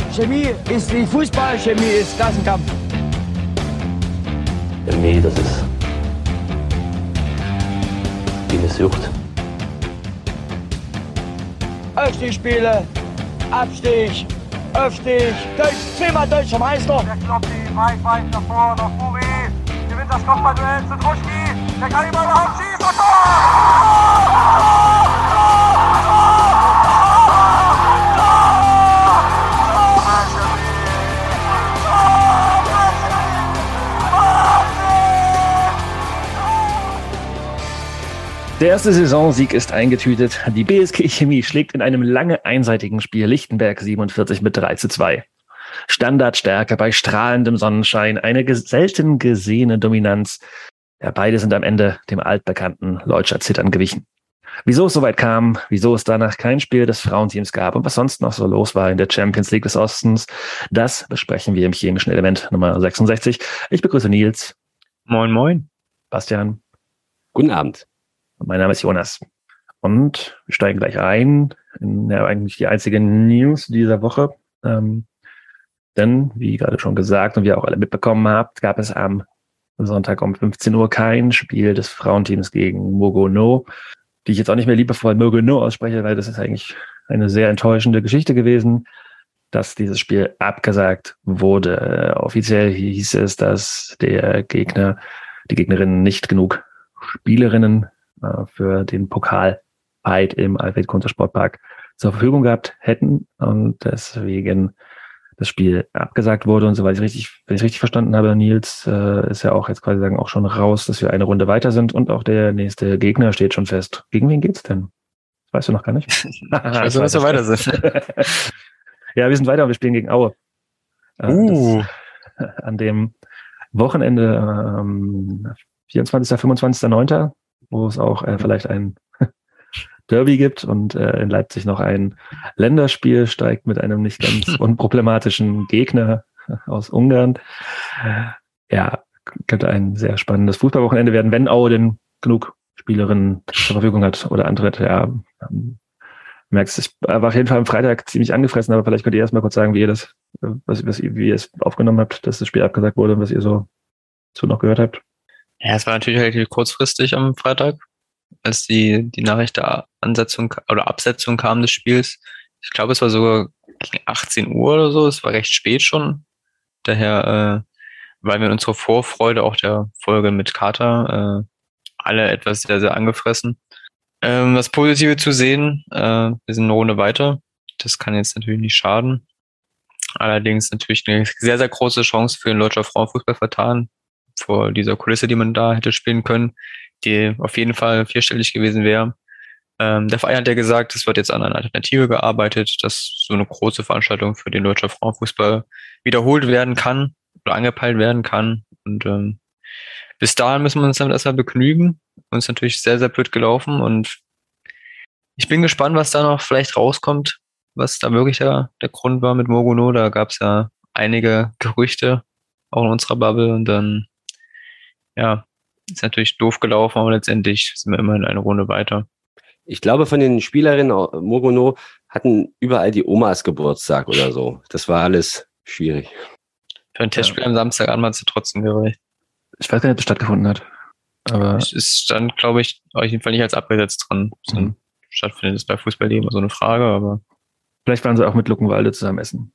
Chemie ist wie Fußball, Chemie ist Klassenkampf. Chemie, das ist wie eine Sucht. Aufstiegsspiele, Abstieg, Aufstieg, zweimal deutscher Meister. Der Kloppi, weit nach vorne, auf Muri, gewinnt das Kopfballduell zu Druschki, der kann überhaupt schießen, und Tor! Der erste Saisonsieg ist eingetütet. Die BSG Chemie schlägt in einem lange einseitigen Spiel Lichtenberg 47 mit 3:2. Standardstärke bei strahlendem Sonnenschein, eine selten gesehene Dominanz. Ja, beide sind am Ende dem altbekannten Leutscher Zittern gewichen. Wieso es soweit kam, wieso es danach kein Spiel des Frauenteams gab und was sonst noch so los war in der Champions League des Ostens, das besprechen wir im chemischen Element Nummer 66. Ich begrüße Nils. Moin, moin. Bastian. Guten Abend. Mein Name ist Jonas. Und wir steigen gleich ein in eigentlich die einzige News dieser Woche. Denn, wie gerade schon gesagt und wie ihr auch alle mitbekommen habt, gab es am Sonntag um 15 Uhr kein Spiel des Frauenteams gegen Mogono, die ich jetzt auch nicht mehr liebevoll Mogono ausspreche, weil das ist eigentlich eine sehr enttäuschende Geschichte gewesen, dass dieses Spiel abgesagt wurde. Offiziell hieß es, dass die Gegnerinnen nicht genug Spielerinnen für den Pokalfight im Alfred-Kunze-Sportpark zur Verfügung gehabt hätten und deswegen das Spiel abgesagt wurde. Und soweit wenn ich richtig verstanden habe, Nils, ist ja auch jetzt quasi auch schon raus, dass wir eine Runde weiter sind und auch der nächste Gegner steht schon fest. Gegen wen geht's denn? Das weißt du noch gar nicht. Ich weiß, dass wir weiter sind. Ja, wir sind weiter und wir spielen gegen Aue. An dem Wochenende 24., 25.09., wo es auch vielleicht ein Derby gibt und in Leipzig noch ein Länderspiel steigt mit einem nicht ganz unproblematischen Gegner aus Ungarn. Ja, könnte ein sehr spannendes Fußballwochenende werden, wenn Aue denn genug Spielerinnen zur Verfügung hat oder antritt. Ja, merkst, ich war auf jeden Fall am Freitag ziemlich angefressen, aber vielleicht könnt ihr erstmal kurz sagen, wie ihr es aufgenommen habt, dass das Spiel abgesagt wurde und was ihr so zu noch gehört habt. Ja, es war natürlich relativ kurzfristig am Freitag, als die Nachricht der Ansetzung oder Absetzung kam des Spiels. Ich glaube, es war sogar gegen 18 Uhr oder so. Es war recht spät schon. Daher waren wir in unserer Vorfreude auch der Folge mit Kater alle etwas sehr, sehr angefressen. Das Positive zu sehen, wir sind eine Runde weiter. Das kann jetzt natürlich nicht schaden. Allerdings natürlich eine sehr, sehr große Chance für den deutschen Frauenfußball vertan, vor dieser Kulisse, die man da hätte spielen können, die auf jeden Fall vierstellig gewesen wäre. Der Verein hat ja gesagt, es wird jetzt an einer Alternative gearbeitet, dass so eine große Veranstaltung für den deutschen Frauenfußball wiederholt werden kann oder angepeilt werden kann. Und bis dahin müssen wir uns damit erstmal begnügen. Uns ist natürlich sehr, sehr blöd gelaufen und ich bin gespannt, was da noch vielleicht rauskommt, was da wirklich der Grund war mit Mogono. Da gab es ja einige Gerüchte, auch in unserer Bubble, und dann ja, ist natürlich doof gelaufen, aber letztendlich sind wir immerhin eine Runde weiter. Ich glaube, von den Spielerinnen Mogono hatten überall die Omas Geburtstag oder so. Das war alles schwierig. Für ein Testspiel am Samstagabend hat es trotzdem gereicht. Ich weiß gar nicht, ob es stattgefunden hat. Aber es ist dann, glaube ich, auf jeden Fall nicht als abgesetzt dran. Stattfindet ist bei Fußballleben so eine Frage, aber vielleicht waren sie auch mit Luckenwalde zusammen essen.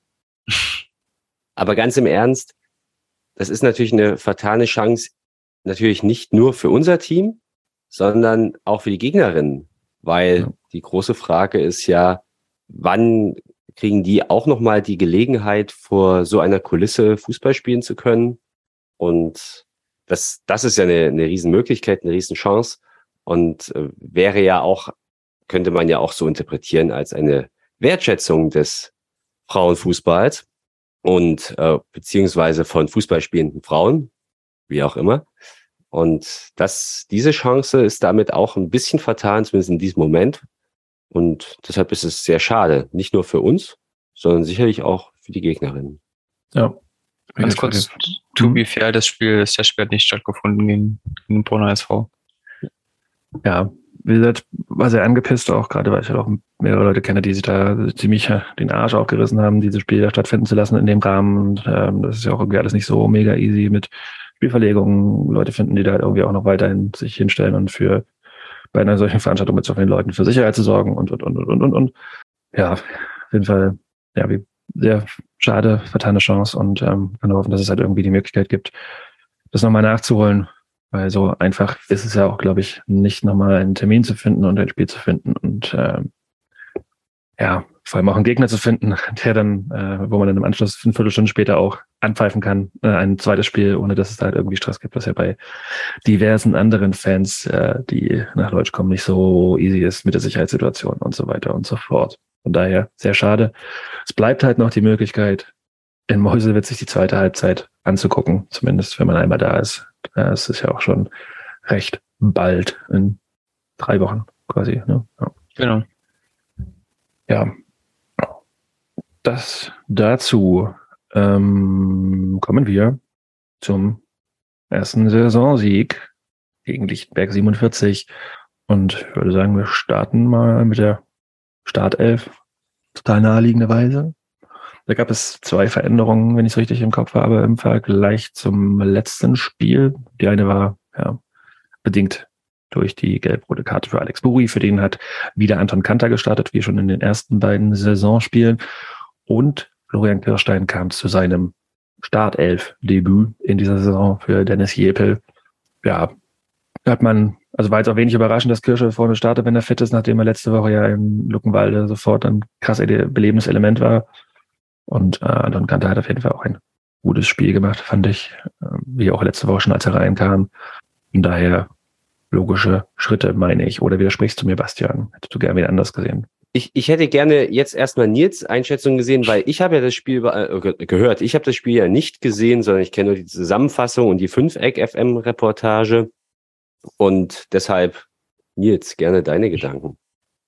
Aber ganz im Ernst, das ist natürlich eine fatale Chance, natürlich nicht nur für unser Team, sondern auch für die Gegnerinnen. Weil die große Frage ist ja, wann kriegen die auch nochmal die Gelegenheit, vor so einer Kulisse Fußball spielen zu können? Und das ist ja eine Riesenmöglichkeit, eine Riesenchance und wäre ja auch, könnte man ja auch so interpretieren als eine Wertschätzung des Frauenfußballs und beziehungsweise von fußballspielenden Frauen, wie auch immer. Und diese Chance ist damit auch ein bisschen vertan, zumindest in diesem Moment. Und deshalb ist es sehr schade, nicht nur für uns, sondern sicherlich auch für die Gegnerinnen. Ja. Ganz kurz, to be fair, das Testspiel hat nicht stattgefunden gegen den Brunner SV. Ja, wie gesagt, war sehr angepisst, auch gerade, weil ich halt auch mehrere Leute kenne, die sich da ziemlich den Arsch aufgerissen haben, dieses Spiel da stattfinden zu lassen in dem Rahmen. Und das ist ja auch irgendwie alles nicht so mega easy mit Spielverlegungen. Leute finden, die da halt irgendwie auch noch weiterhin sich hinstellen und bei einer solchen Veranstaltung mit so vielen Leuten für Sicherheit zu sorgen und. Ja, auf jeden Fall, ja, wie sehr schade, vertane Chance und kann hoffen, dass es halt irgendwie die Möglichkeit gibt, das nochmal nachzuholen. Weil so einfach ist es ja auch, glaube ich, nicht nochmal einen Termin zu finden und ein Spiel zu finden und vor allem auch einen Gegner zu finden, der dann, wo man dann im Anschluss 5 Viertelstunden später auch anpfeifen kann, ein zweites Spiel, ohne dass es da halt irgendwie Stress gibt, was ja bei diversen anderen Fans, die nach Deutsch kommen, nicht so easy ist mit der Sicherheitssituation und so weiter und so fort. Von daher sehr schade. Es bleibt halt noch die Möglichkeit, in Meuselwitz sich die zweite Halbzeit anzugucken, zumindest wenn man einmal da ist. Es ist ja auch schon recht bald, in 3 Wochen quasi. Ne? Ja. Genau. Ja, das dazu. Kommen wir zum ersten Saisonsieg gegen Lichtenberg 47 und ich würde sagen, wir starten mal mit der Startelf, total naheliegenderweise. Da gab es 2 Veränderungen, wenn ich es richtig im Kopf habe, im Vergleich zum letzten Spiel. Die eine war bedingt durch die gelb-rote Karte für Alex Buri. Für den hat wieder Anton Kanter gestartet, wie schon in den ersten beiden Saisonspielen. Und Florian Kirstein kam zu seinem Startelf-Debüt in dieser Saison für Dennis Jepel. Ja, war jetzt auch wenig überraschend, dass Kirsche vorne startet, wenn er fit ist, nachdem er letzte Woche ja in Luckenwalde sofort ein krass belebendes Element war. Und Anton Kanter hat auf jeden Fall auch ein gutes Spiel gemacht, fand ich, wie auch letzte Woche schon, als er reinkam. Von daher logische Schritte, meine ich. Oder widersprichst du mir, Bastian? Hättest du gerne wieder anders gesehen? Ich hätte gerne jetzt erstmal Nils Einschätzung gesehen, weil ich habe ja das Spiel gehört. Ich habe das Spiel ja nicht gesehen, sondern ich kenne nur die Zusammenfassung und die 5-Eck-FM-Reportage. Und deshalb, Nils, gerne deine Gedanken.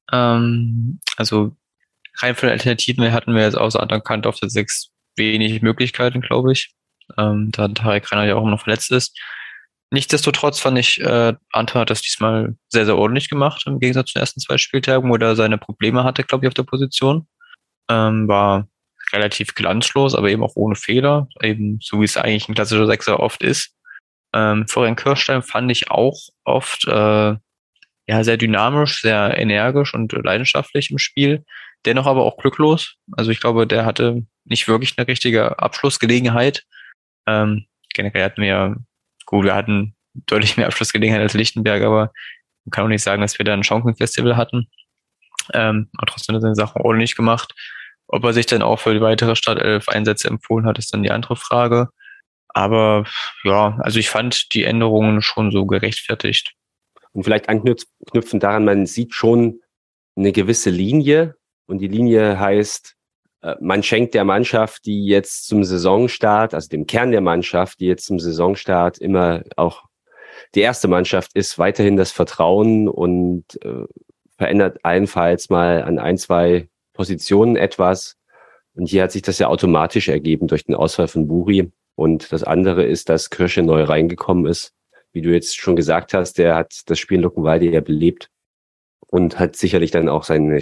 Also rein von den Alternativen her hatten wir jetzt außer Anton Kanter auf der 6 wenig Möglichkeiten, glaube ich. Da Tarek Reinhardt ja auch immer noch verletzt ist. Nichtsdestotrotz fand ich, Anton hat das diesmal sehr, sehr ordentlich gemacht, im Gegensatz zu den ersten 2 Spieltagen, wo er seine Probleme hatte, glaube ich, auf der Position. War relativ glanzlos, aber eben auch ohne Fehler, eben so wie es eigentlich ein klassischer Sechser oft ist. Florian Kirstein fand ich auch oft sehr dynamisch, sehr energisch und leidenschaftlich im Spiel, dennoch aber auch glücklos. Also ich glaube, der hatte nicht wirklich eine richtige Abschlussgelegenheit. Generell hatten wir hatten deutlich mehr Abschlussgelegenheit als Lichtenberg, aber man kann auch nicht sagen, dass wir da ein Chancenfestival hatten. Aber trotzdem hat er seine Sachen ordentlich gemacht. Ob er sich dann auch für die weitere Startelf-Einsätze empfohlen hat, ist dann die andere Frage. Aber ja, also ich fand die Änderungen schon so gerechtfertigt. Und vielleicht anknüpfen daran, man sieht schon eine gewisse Linie. Und die Linie heißt, man schenkt der Mannschaft, die jetzt zum Saisonstart, also dem Kern der Mannschaft, die jetzt zum Saisonstart immer auch die erste Mannschaft ist, weiterhin das Vertrauen und verändert allenfalls mal an 1, 2 Positionen etwas. Und hier hat sich das ja automatisch ergeben durch den Ausfall von Buri. Und das andere ist, dass Kirsche neu reingekommen ist. Wie du jetzt schon gesagt hast, der hat das Spiel in Luckenwalde ja belebt und hat sicherlich dann auch seinen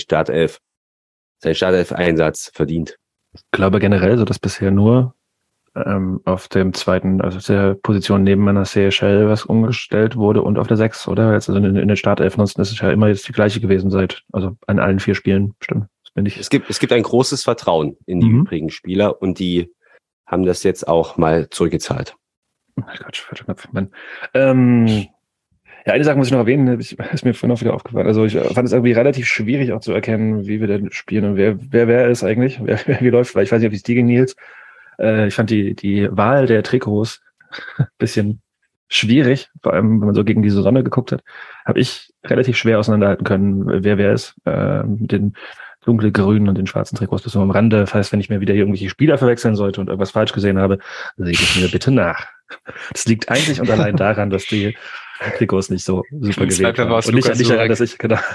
Startelf-Einsatz verdient. Ich glaube generell so, dass bisher nur auf dem zweiten, also auf der Position neben Manasseh Shell was umgestellt wurde und auf der 6, oder? Jetzt also in den Startelf, ansonsten ist es ja immer jetzt die gleiche gewesen also an allen 4 Spielen, bestimmt. Es gibt ein großes Vertrauen in die übrigen Spieler und die haben das jetzt auch mal zurückgezahlt. Quatsch, falscher Knopf. Eine Sache muss ich noch erwähnen, ist mir vorhin auch wieder aufgefallen. Also ich fand es irgendwie relativ schwierig auch zu erkennen, wie wir denn spielen und wer ist eigentlich, wer wie läuft, weil ich weiß nicht, ob es dir ging, Nils. Ich fand die Wahl der Trikots ein bisschen schwierig, vor allem wenn man so gegen diese Sonne geguckt hat, habe ich relativ schwer auseinanderhalten können, wer ist. Mit den dunkelgrünen und den schwarzen Trikots bis so am Rande. Das heißt, wenn ich mir wieder irgendwelche Spieler verwechseln sollte und irgendwas falsch gesehen habe, seht es mir bitte nach. Das liegt einzig und allein daran, dass die Trikots nicht so super gewählt waren. Und nicht daran, dass ich, genau.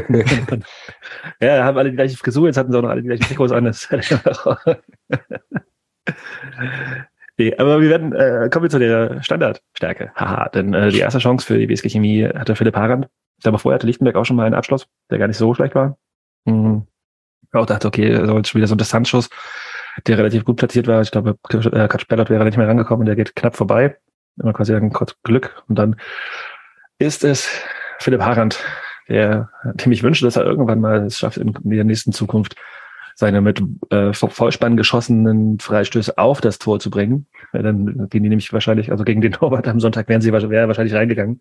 Ja, haben alle die gleiche Frisur, jetzt hatten sie auch noch alle die gleichen Trikots an. Nee, aber kommen wir zu der Standardstärke. Haha, denn die erste Chance für die BSG Chemie hatte Philipp Harand. Ich glaube, vorher hatte Lichtenberg auch schon mal einen Abschluss, der gar nicht so schlecht war. Ich auch dachte, okay, also jetzt schon wieder so ein Distanzschuss, der relativ gut platziert war. Ich glaube, Katsch-Bellot wäre nicht mehr rangekommen, der geht knapp vorbei. Immer quasi ein kurz Glück. Und dann ist es Philipp Harand, dem ich wünsche, dass er irgendwann mal es schafft, in der nächsten Zukunft seine mit Vollspann geschossenen Freistöße auf das Tor zu bringen. Dann gehen die nämlich wahrscheinlich, also gegen den Torwart am Sonntag wäre wahrscheinlich reingegangen.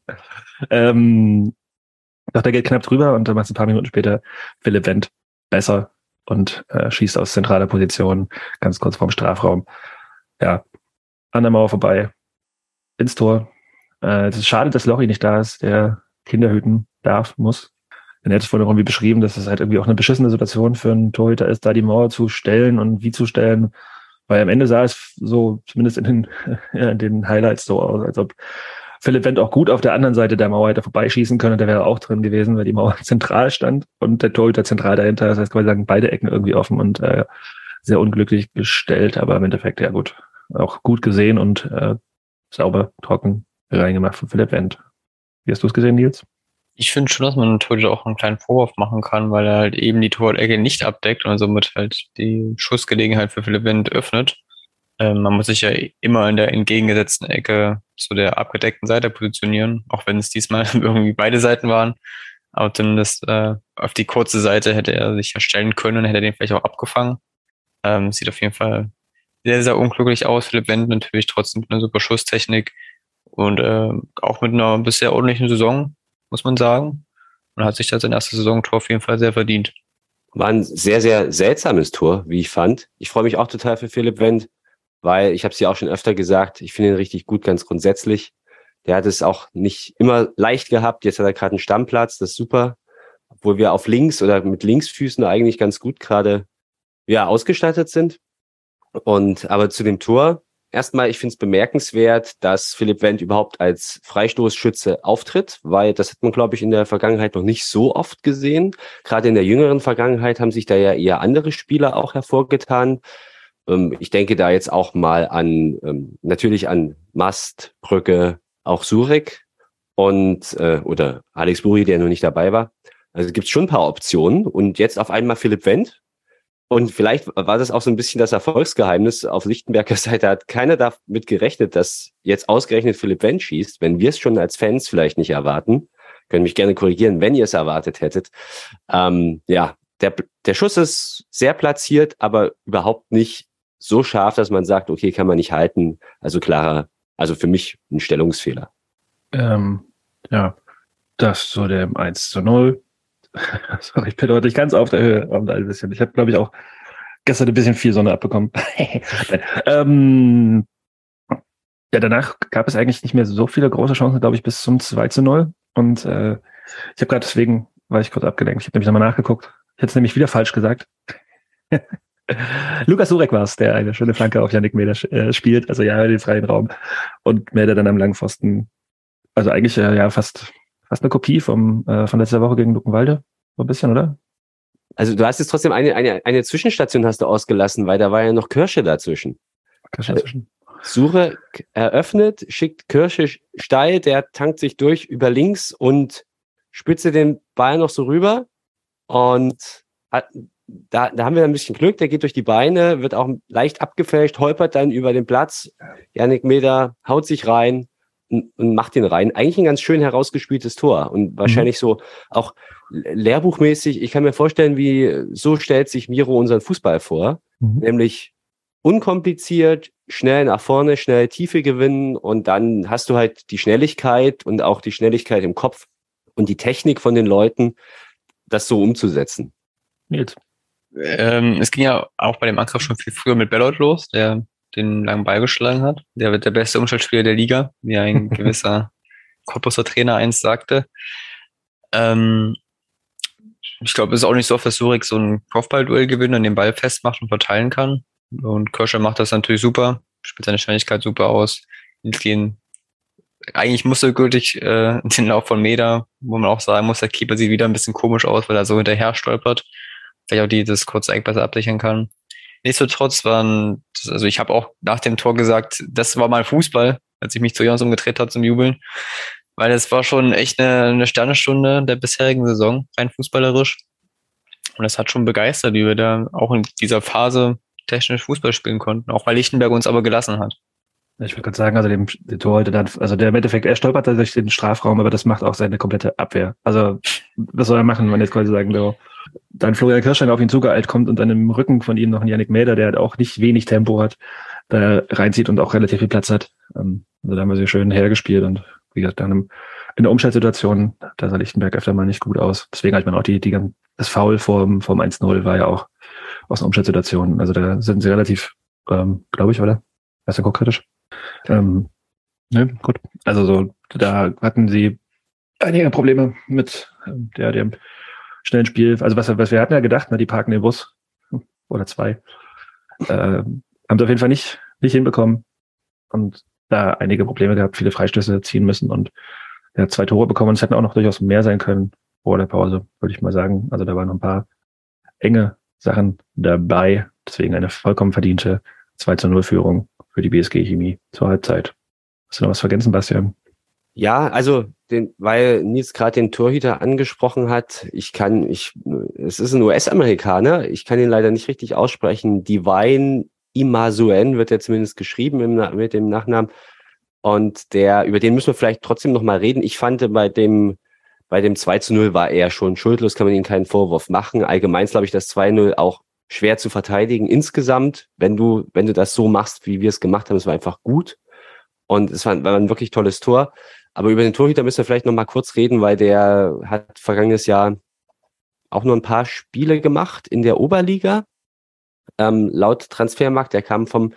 Doch der geht knapp drüber und dann macht es ein paar Minuten später Philipp Wendt besser und schießt aus zentraler Position ganz kurz vorm Strafraum. Ja, an der Mauer vorbei, ins Tor. Es ist schade, dass Lorry nicht da ist, der Kinder hüten muss. Denn er hat es vorhin irgendwie beschrieben, dass es halt irgendwie auch eine beschissene Situation für einen Torhüter ist, da die Mauer zu stellen und wie zu stellen. Weil am Ende sah es so, zumindest in den Highlights so aus, als ob Philipp Wendt auch gut auf der anderen Seite der Mauer hätte vorbeischießen können. Der wäre auch drin gewesen, weil die Mauer zentral stand und der Torhüter zentral dahinter. Das heißt, quasi sagen, beide Ecken irgendwie offen und sehr unglücklich gestellt. Aber im Endeffekt, ja gut, auch gut gesehen und sauber, trocken reingemacht von Philipp Wendt. Wie hast du es gesehen, Nils? Ich finde schon, dass man einem Torhüter auch einen kleinen Vorwurf machen kann, weil er halt eben die Torwart-Ecke nicht abdeckt und somit halt die Schussgelegenheit für Philipp Wendt öffnet. Man muss sich ja immer in der entgegengesetzten Ecke zu der abgedeckten Seite positionieren, auch wenn es diesmal irgendwie beide Seiten waren. Aber zumindest auf die kurze Seite hätte er sich ja stellen können und hätte den vielleicht auch abgefangen. Sieht auf jeden Fall sehr, sehr unglücklich aus. Philipp Wendt natürlich trotzdem mit einer super Schusstechnik und auch mit einer bisher ordentlichen Saison, muss man sagen. Und hat sich da sein erstes Saisontor auf jeden Fall sehr verdient. War ein sehr, sehr seltsames Tor, wie ich fand. Ich freue mich auch total für Philipp Wendt, weil ich habe es ja auch schon öfter gesagt, ich finde ihn richtig gut, ganz grundsätzlich. Der hat es auch nicht immer leicht gehabt. Jetzt hat er gerade einen Stammplatz, das ist super. Obwohl wir auf links oder mit Linksfüßen eigentlich ganz gut gerade ausgestattet sind. Aber zu dem Tor, erstmal, ich finde es bemerkenswert, dass Philipp Wendt überhaupt als Freistoßschütze auftritt, weil das hat man, glaube ich, in der Vergangenheit noch nicht so oft gesehen. Gerade in der jüngeren Vergangenheit haben sich da ja eher andere Spieler auch hervorgetan. Ich denke da jetzt auch mal natürlich an Mast, Brücke, auch Surek oder Alex Buri, der noch nicht dabei war. Also gibt es schon ein paar Optionen und jetzt auf einmal Philipp Wendt. Und vielleicht war das auch so ein bisschen das Erfolgsgeheimnis auf Lichtenberger Seite. Hat keiner damit gerechnet, dass jetzt ausgerechnet Philipp Wendt schießt, wenn wir es schon als Fans vielleicht nicht erwarten. Können mich gerne korrigieren, wenn ihr es erwartet hättet. Der Schuss ist sehr platziert, aber überhaupt nicht so scharf, dass man sagt, okay, kann man nicht halten. Also für mich ein Stellungsfehler. Das zu dem 1:0. Sorry, ich bin heute nicht ganz auf der Höhe. Ein bisschen. Ich habe, glaube ich, auch gestern ein bisschen viel Sonne abbekommen. Danach gab es eigentlich nicht mehr so viele große Chancen, glaube ich, bis zum 2:0. Und ich habe gerade deswegen, war ich kurz abgelenkt. Ich habe nämlich nochmal nachgeguckt. Ich hätte es nämlich wieder falsch gesagt. Lukas Surek war es, der eine schöne Flanke auf Yannick Meder spielt. Also den freien Raum. Und Meder dann am Langpfosten. Also eigentlich fast eine Kopie von letzter Woche gegen Luckenwalde. So ein bisschen, oder? Also du hast jetzt trotzdem eine Zwischenstation hast du ausgelassen, weil da war ja noch Kirsche dazwischen. Surek eröffnet, schickt Kirsche steil, der tankt sich durch über links und spitze den Ball noch so rüber. Und da haben wir ein bisschen Glück, der geht durch die Beine, wird auch leicht abgefälscht, holpert dann über den Platz. Yannick Meder haut sich rein und macht den rein. Eigentlich ein ganz schön herausgespieltes Tor und wahrscheinlich so auch lehrbuchmäßig. Ich kann mir vorstellen, so stellt sich Miro unseren Fußball vor, nämlich unkompliziert, schnell nach vorne, schnell Tiefe gewinnen und dann hast du halt die Schnelligkeit und auch die Schnelligkeit im Kopf und die Technik von den Leuten, das so umzusetzen. Nils. Es ging ja auch bei dem Angriff schon viel früher mit Bellot los, der den langen Ball geschlagen hat. Der wird der beste Umschaltspieler der Liga, wie ein gewisser Cottbuser Trainer einst sagte. Ich glaube, es ist auch nicht so oft, dass Surek so ein Kopfballduell gewinnt und den Ball festmacht und verteilen kann. Und Kirsche macht das natürlich super, spielt seine Schnelligkeit super aus. Eigentlich mustergültig den Lauf von Meder, wo man auch sagen muss, der Keeper sieht wieder ein bisschen komisch aus, weil er so hinterher stolpert. Vielleicht auch das kurze Eck besser absichern kann. Nichtsdestotrotz ich habe auch nach dem Tor gesagt, das war mal Fußball, als ich mich zu Jons umgedreht habe zum Jubeln. weil es war schon echt eine Sternestunde der bisherigen Saison, rein fußballerisch. Und das hat schon begeistert, wie wir da auch in dieser Phase technisch Fußball spielen konnten, auch weil Lichtenberg uns aber gelassen hat. Ich würde gerade sagen, also der Torhüter dann, also der im Endeffekt, er stolpert durch den Strafraum, aber das macht auch seine komplette Abwehr. Also, was soll er machen, wenn man jetzt quasi sagen, so, dann Florian Kirstein auf ihn zugeeilt kommt und dann im Rücken von ihm noch ein Yannick Mäder, der halt auch nicht wenig Tempo hat, da reinzieht und auch relativ viel Platz hat. Also da haben wir sehr schön hergespielt und wie gesagt, dann in der Umschaltsituation, da sah Lichtenberg öfter mal nicht gut aus. Deswegen hat man auch das Foul vorm 1-0 war ja auch aus einer Umschaltsituation. Also da sind sie relativ, glaube ich, oder? Erst kritisch. Ne, gut. Also so, da hatten sie einige Probleme mit dem schnellen Spiel. Also was wir hatten ja gedacht, ne, die parken den Bus oder zwei. Haben sie auf jeden Fall nicht hinbekommen und da einige Probleme gehabt, viele Freistöße ziehen müssen und er hat 2 Tore bekommen und es hätten auch noch durchaus mehr sein können vor der Pause, würde ich mal sagen. Also da waren noch ein paar enge Sachen dabei. Deswegen eine vollkommen verdiente 2-0 Führung für die BSG Chemie zur Halbzeit. Hast du noch was vergessen, Bastian? Ja, also weil Nils gerade den Torhüter angesprochen hat, es ist ein US-Amerikaner, ich kann ihn leider nicht richtig aussprechen. Divine Imazuen wird ja zumindest geschrieben mit dem Nachnamen. Und über den müssen wir vielleicht trotzdem noch mal reden. Ich fand, bei dem 2-0 war er schon schuldlos, kann man ihm keinen Vorwurf machen. Allgemein ist, glaube ich, das 2-0 auch schwer zu verteidigen. Insgesamt, wenn du das so machst, wie wir es gemacht haben, es war einfach gut. Und es war ein wirklich tolles Tor. Aber über den Torhüter müssen wir vielleicht noch mal kurz reden, weil der hat vergangenes Jahr auch nur ein paar Spiele gemacht in der Oberliga. Laut Transfermarkt, der kam vom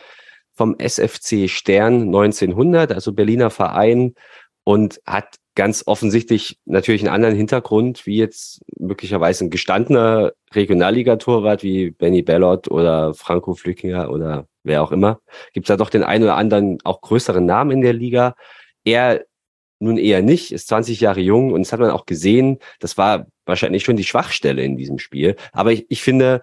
SFC Stern 1900, also Berliner Verein, und hat ganz offensichtlich natürlich einen anderen Hintergrund, wie jetzt möglicherweise ein gestandener Regionalligatorwart wie Benny Bellot oder Franco Flückinger oder wer auch immer. Gibt es da doch den einen oder anderen auch größeren Namen in der Liga. Er nun eher nicht, ist 20 Jahre jung und das hat man auch gesehen, das war wahrscheinlich schon die Schwachstelle in diesem Spiel. Aber ich finde,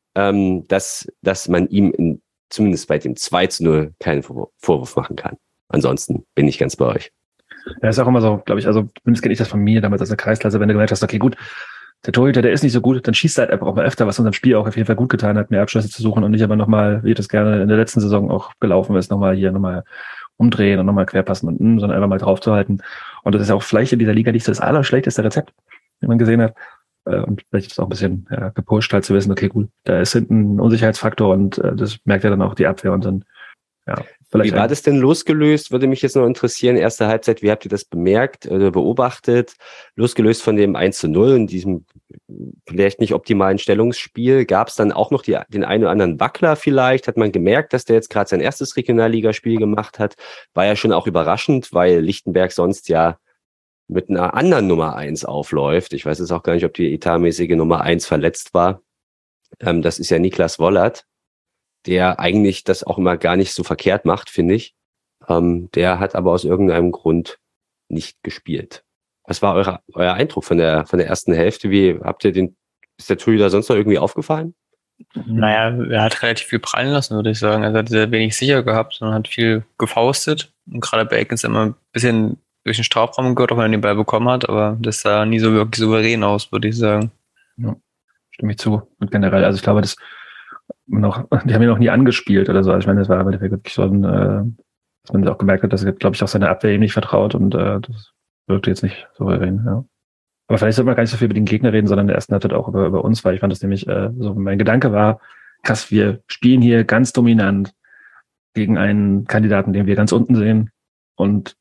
dass man ihm zumindest bei dem 2-0 keinen Vorwurf machen kann. Ansonsten bin ich ganz bei euch. Ja, ist auch immer so, glaube ich, also zumindest kenne ich das von mir damals als eine Kreisklasse, wenn du gemerkt hast, okay, gut, der Torhüter, der ist nicht so gut, dann schießt er halt einfach auch mal öfter, was unserem Spiel auch auf jeden Fall gut getan hat, mehr Abschlüsse zu suchen und nicht aber nochmal, wie das gerne in der letzten Saison auch gelaufen ist, nochmal umdrehen und nochmal querpassen und sondern einfach mal draufzuhalten. Und das ist ja auch vielleicht in dieser Liga nicht so das allerschlechteste Rezept, wie man gesehen hat. Und vielleicht ist es auch ein bisschen gepusht, halt zu wissen, okay, gut, da ist hinten ein Unsicherheitsfaktor und das merkt ja dann auch die Abwehr und dann, ja. Wie war das denn losgelöst? Würde mich jetzt noch interessieren. Erste Halbzeit, wie habt ihr das bemerkt oder beobachtet? Losgelöst von dem 1-0 in diesem vielleicht nicht optimalen Stellungsspiel, gab es dann auch noch den einen oder anderen Wackler vielleicht? Hat man gemerkt, dass der jetzt gerade sein erstes Regionalligaspiel gemacht hat? War ja schon auch überraschend, weil Lichtenberg sonst ja mit einer anderen Nummer 1 aufläuft. Ich weiß jetzt auch gar nicht, ob die etatmäßige Nummer 1 verletzt war. Das ist ja Niklas Wollert, der eigentlich das auch immer gar nicht so verkehrt macht, finde ich. Der hat aber aus irgendeinem Grund nicht gespielt. Was war euer Eindruck von der ersten Hälfte? Wie ist der Torhüter sonst noch irgendwie aufgefallen? Naja, er hat relativ viel prallen lassen, würde ich sagen. Also er hat sehr wenig sicher gehabt und hat viel gefaustet. Und gerade bei Ecken ist er immer ein bisschen durch den Strafraum gehört, auch wenn er den Ball bekommen hat, aber das sah nie so wirklich souverän aus, würde ich sagen. Ja, stimme ich zu. Und generell, also ich glaube, die haben ihn noch nie angespielt oder so. Also ich meine, das war wirklich so dass man auch gemerkt hat, dass er, glaube ich, auch seine Abwehr ihm nicht vertraut und das wirkte jetzt nicht souverän, ja. Aber vielleicht sollte man gar nicht so viel über den Gegner reden, sondern in der ersten Halbzeit auch über uns, weil ich fand das nämlich so, mein Gedanke war, krass, wir spielen hier ganz dominant gegen einen Kandidaten, den wir ganz unten sehen und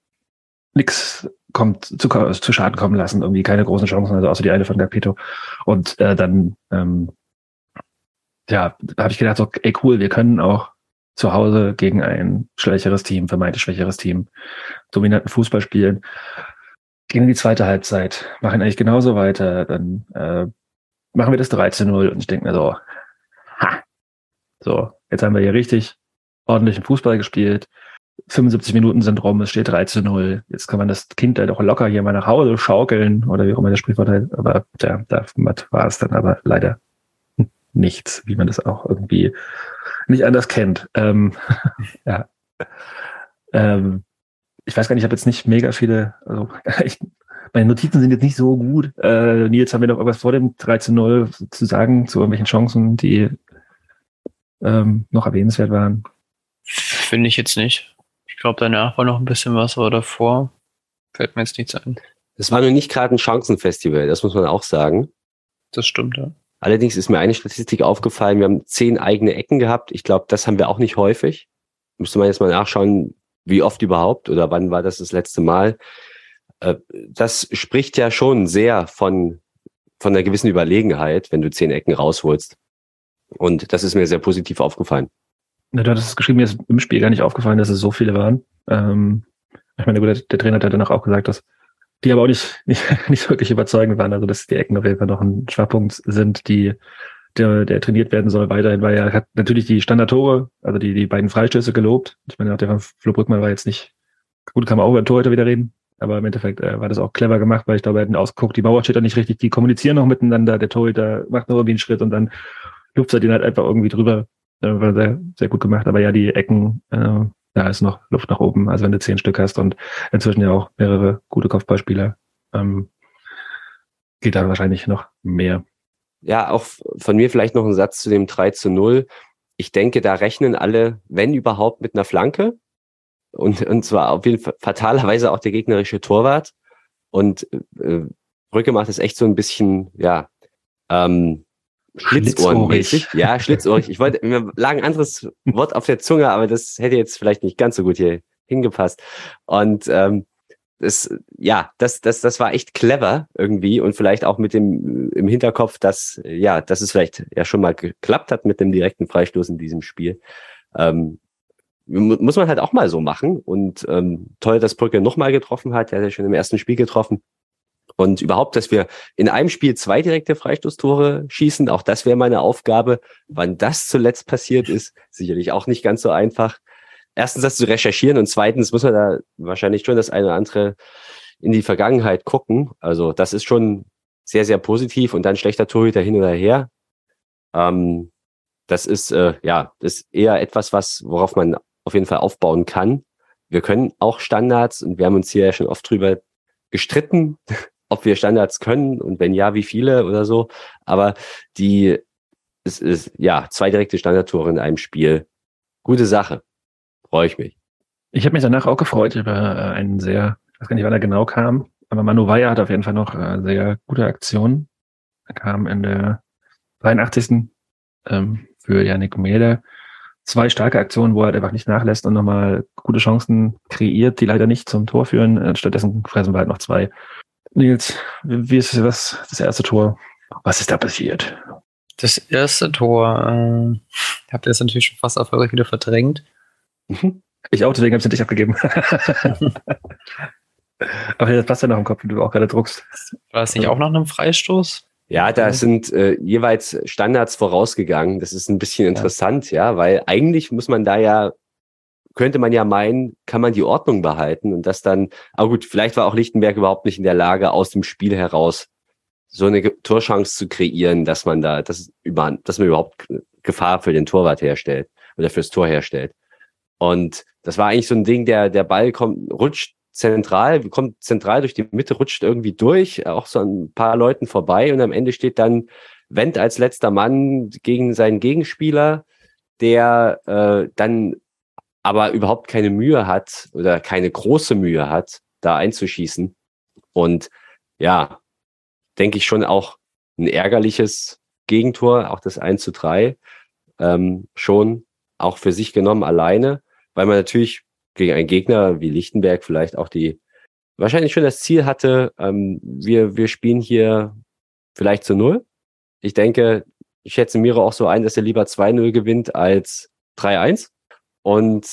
nix kommt zu Schaden kommen lassen, irgendwie keine großen Chancen, also außer die eine von Gapito. Und dann da habe ich gedacht, so, ey cool, wir können auch zu Hause gegen ein vermeintlich schwächeres Team, dominanten Fußball spielen. Gegen die zweite Halbzeit, machen eigentlich genauso weiter, dann machen wir das 13-0 und ich denke mir so, so, jetzt haben wir hier richtig ordentlichen Fußball gespielt, 75 Minuten sind rum, es steht 13-0, jetzt kann man das Kind halt auch locker hier mal nach Hause schaukeln oder wie auch immer das Sprichwort heißt, aber ja, damit war es dann aber leider nichts, wie man das auch irgendwie nicht anders kennt. Ja. ich weiß gar nicht, ich habe jetzt nicht mega viele, also meine Notizen sind jetzt nicht so gut. Nils, haben wir noch irgendwas vor dem 13-0 zu sagen, zu irgendwelchen Chancen, die noch erwähnenswert waren? Finde ich jetzt nicht. Ich glaube, danach war noch ein bisschen was, aber davor fällt mir jetzt nichts ein. Das war nur nicht gerade ein Chancenfestival, das muss man auch sagen. Das stimmt, ja. Allerdings ist mir eine Statistik aufgefallen, wir haben 10 eigene Ecken gehabt. Ich glaube, das haben wir auch nicht häufig. Müsste man jetzt mal nachschauen, wie oft überhaupt oder wann war das letzte Mal. Das spricht ja schon sehr von einer gewissen Überlegenheit, wenn du 10 Ecken rausholst. Und das ist mir sehr positiv aufgefallen. Ja, du hattest es geschrieben, mir ist im Spiel gar nicht aufgefallen, dass es so viele waren. Ich meine, gut, der Trainer hat ja dann auch gesagt, dass die aber auch nicht wirklich überzeugend waren, also dass die Ecken auf jeden Fall noch ein Schwachpunkt sind, der trainiert werden soll weiterhin, weil er hat natürlich die Standardtore, also die beiden Freistöße gelobt. Ich meine, der von Flo Brückmann war jetzt nicht, gut, kann man auch über den Torhüter wieder reden, aber im Endeffekt war das auch clever gemacht, weil ich glaube, er hat ausgeguckt, die Mauer steht da nicht richtig, die kommunizieren noch miteinander, der Torhüter macht noch irgendwie einen Schritt und dann lupft er den halt einfach irgendwie drüber. War sehr, sehr gut gemacht, aber ja, die Ecken, da ist noch Luft nach oben, also wenn du 10 Stück hast und inzwischen ja auch mehrere gute Kopfballspieler, geht da wahrscheinlich noch mehr. Ja, auch von mir vielleicht noch ein Satz zu dem 3-0. Ich denke, da rechnen alle, wenn überhaupt, mit einer Flanke. Und zwar auf jeden Fall fatalerweise auch der gegnerische Torwart. Und Brücke macht es echt so ein bisschen, ja, Schlitzohrenmäßig. Ja, schlitzohrig. Mir lag ein anderes Wort auf der Zunge, aber das hätte jetzt vielleicht nicht ganz so gut hier hingepasst. Und das war echt clever irgendwie und vielleicht auch mit dem im Hinterkopf, dass es vielleicht ja schon mal geklappt hat mit dem direkten Freistoß in diesem Spiel. Muss man halt auch mal so machen und toll, dass Brücke nochmal getroffen hat. Er hat ja schon im ersten Spiel getroffen. Und überhaupt, dass wir in einem Spiel 2 direkte Freistoßtore schießen, auch das wäre meine Aufgabe. Wann das zuletzt passiert ist, sicherlich auch nicht ganz so einfach. Erstens das zu recherchieren und zweitens muss man da wahrscheinlich schon das eine oder andere in die Vergangenheit gucken. Also das ist schon sehr, sehr positiv und dann schlechter Torhüter hin oder her. Das ist ist eher etwas, worauf man auf jeden Fall aufbauen kann. Wir können auch Standards und wir haben uns hier ja schon oft drüber gestritten, ob wir Standards können und wenn ja, wie viele oder so. Aber es ist 2 direkte Standardtore in einem Spiel. Gute Sache. Freue ich mich. Ich habe mich danach auch gefreut über einen sehr, ich weiß gar nicht, wann er genau kam, aber Manu Weyer hat auf jeden Fall noch sehr gute Aktionen. Er kam in der 83. Für Yannick Mäder. 2 starke Aktionen, wo er einfach nicht nachlässt und nochmal gute Chancen kreiert, die leider nicht zum Tor führen. Stattdessen fressen wir halt noch 2. Nils, wie ist das erste Tor? Was ist da passiert? Das erste Tor, habt ihr das natürlich schon fast auf euch wieder verdrängt. Ich auch, deswegen habe ich es nicht abgegeben. Aber das passt ja noch im Kopf, wenn du auch gerade druckst. War es nicht auch nach einem Freistoß? Ja, da sind jeweils Standards vorausgegangen. Das ist ein bisschen interessant, ja, weil eigentlich könnte man ja meinen, kann man die Ordnung behalten und das dann, aber gut, vielleicht war auch Lichtenberg überhaupt nicht in der Lage, aus dem Spiel heraus so eine Torchance zu kreieren, dass man überhaupt Gefahr für den Torwart herstellt oder fürs Tor herstellt. Und das war eigentlich so ein Ding, der Ball rutscht zentral durch die Mitte, rutscht irgendwie durch, auch so ein paar Leuten vorbei und am Ende steht dann Wendt als letzter Mann gegen seinen Gegenspieler, der dann aber überhaupt keine Mühe hat oder keine große Mühe hat, da einzuschießen. Und ja, denke ich schon auch ein ärgerliches Gegentor, auch das 1:3, schon auch für sich genommen alleine, weil man natürlich gegen einen Gegner wie Lichtenberg vielleicht auch wahrscheinlich schon das Ziel hatte, wir spielen hier vielleicht zu 0. Ich denke, ich schätze Miro auch so ein, dass er lieber 2-0 gewinnt als 3-1. Und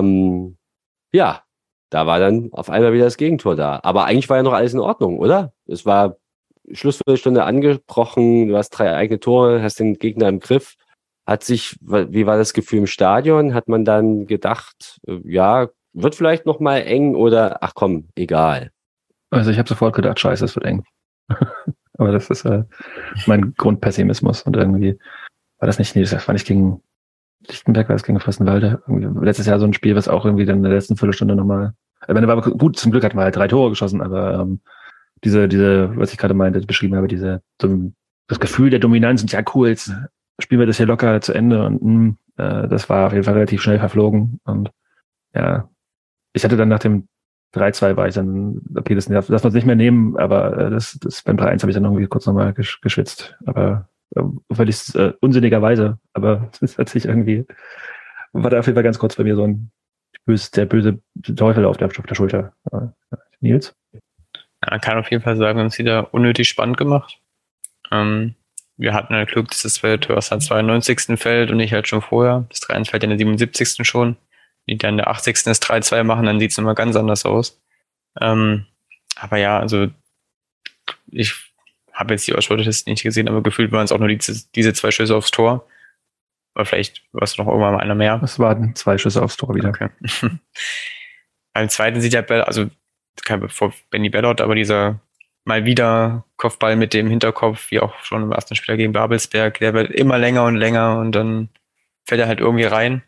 da war dann auf einmal wieder das Gegentor da. Aber eigentlich war ja noch alles in Ordnung, oder? Es war Schlussviertelstunde angebrochen, du hast 3 eigene Tore, hast den Gegner im Griff. Wie war das Gefühl im Stadion? Hat man dann gedacht, wird vielleicht noch mal eng oder ach komm, egal? Also ich habe sofort gedacht, scheiße, es wird eng. Aber das ist mein Grundpessimismus und irgendwie war das nicht, das war nicht gegen Lichtenberg, war es gegen Fürstenwalde. Letztes Jahr so ein Spiel, was auch irgendwie dann in der letzten Viertelstunde nochmal Ich meine, war gut, zum Glück hatten wir halt 3 Tore geschossen, aber diese, was ich gerade meinte, beschrieben habe, das Gefühl der Dominanz und ja cool, jetzt spielen wir das hier locker zu Ende und das war auf jeden Fall relativ schnell verflogen und ja, ich hatte dann nach dem 3-2 war ich dann, okay, das darf man nicht mehr nehmen, aber das beim 3-1 habe ich dann irgendwie kurz nochmal geschwitzt, aber völlig unsinnigerweise, aber das hat sich irgendwie, war da auf jeden Fall ganz kurz bei mir so der böse Teufel auf der Schulter. Nils? Man kann auf jeden Fall sagen, wir haben es wieder unnötig spannend gemacht. Wir hatten halt Glück, dass das zweite Tor aus der 92. fällt und nicht halt schon vorher. Das 3-1 fällt in der 77. schon. Die dann in der 80. das 3-2 machen, dann sieht es nochmal ganz anders aus. Aber ja, also ich habe jetzt die Auswahlstatistik nicht gesehen, aber gefühlt waren es auch nur diese 2 Schüsse aufs Tor. Oder vielleicht war es noch irgendwann mal einer mehr. Es waren 2 Schüsse aufs Tor wieder. Okay. Beim zweiten sieht ja also vor Benny Bellot, aber dieser mal wieder Kopfball mit dem Hinterkopf, wie auch schon im ersten Spiel gegen Babelsberg, der wird immer länger und länger und dann fällt er halt irgendwie rein.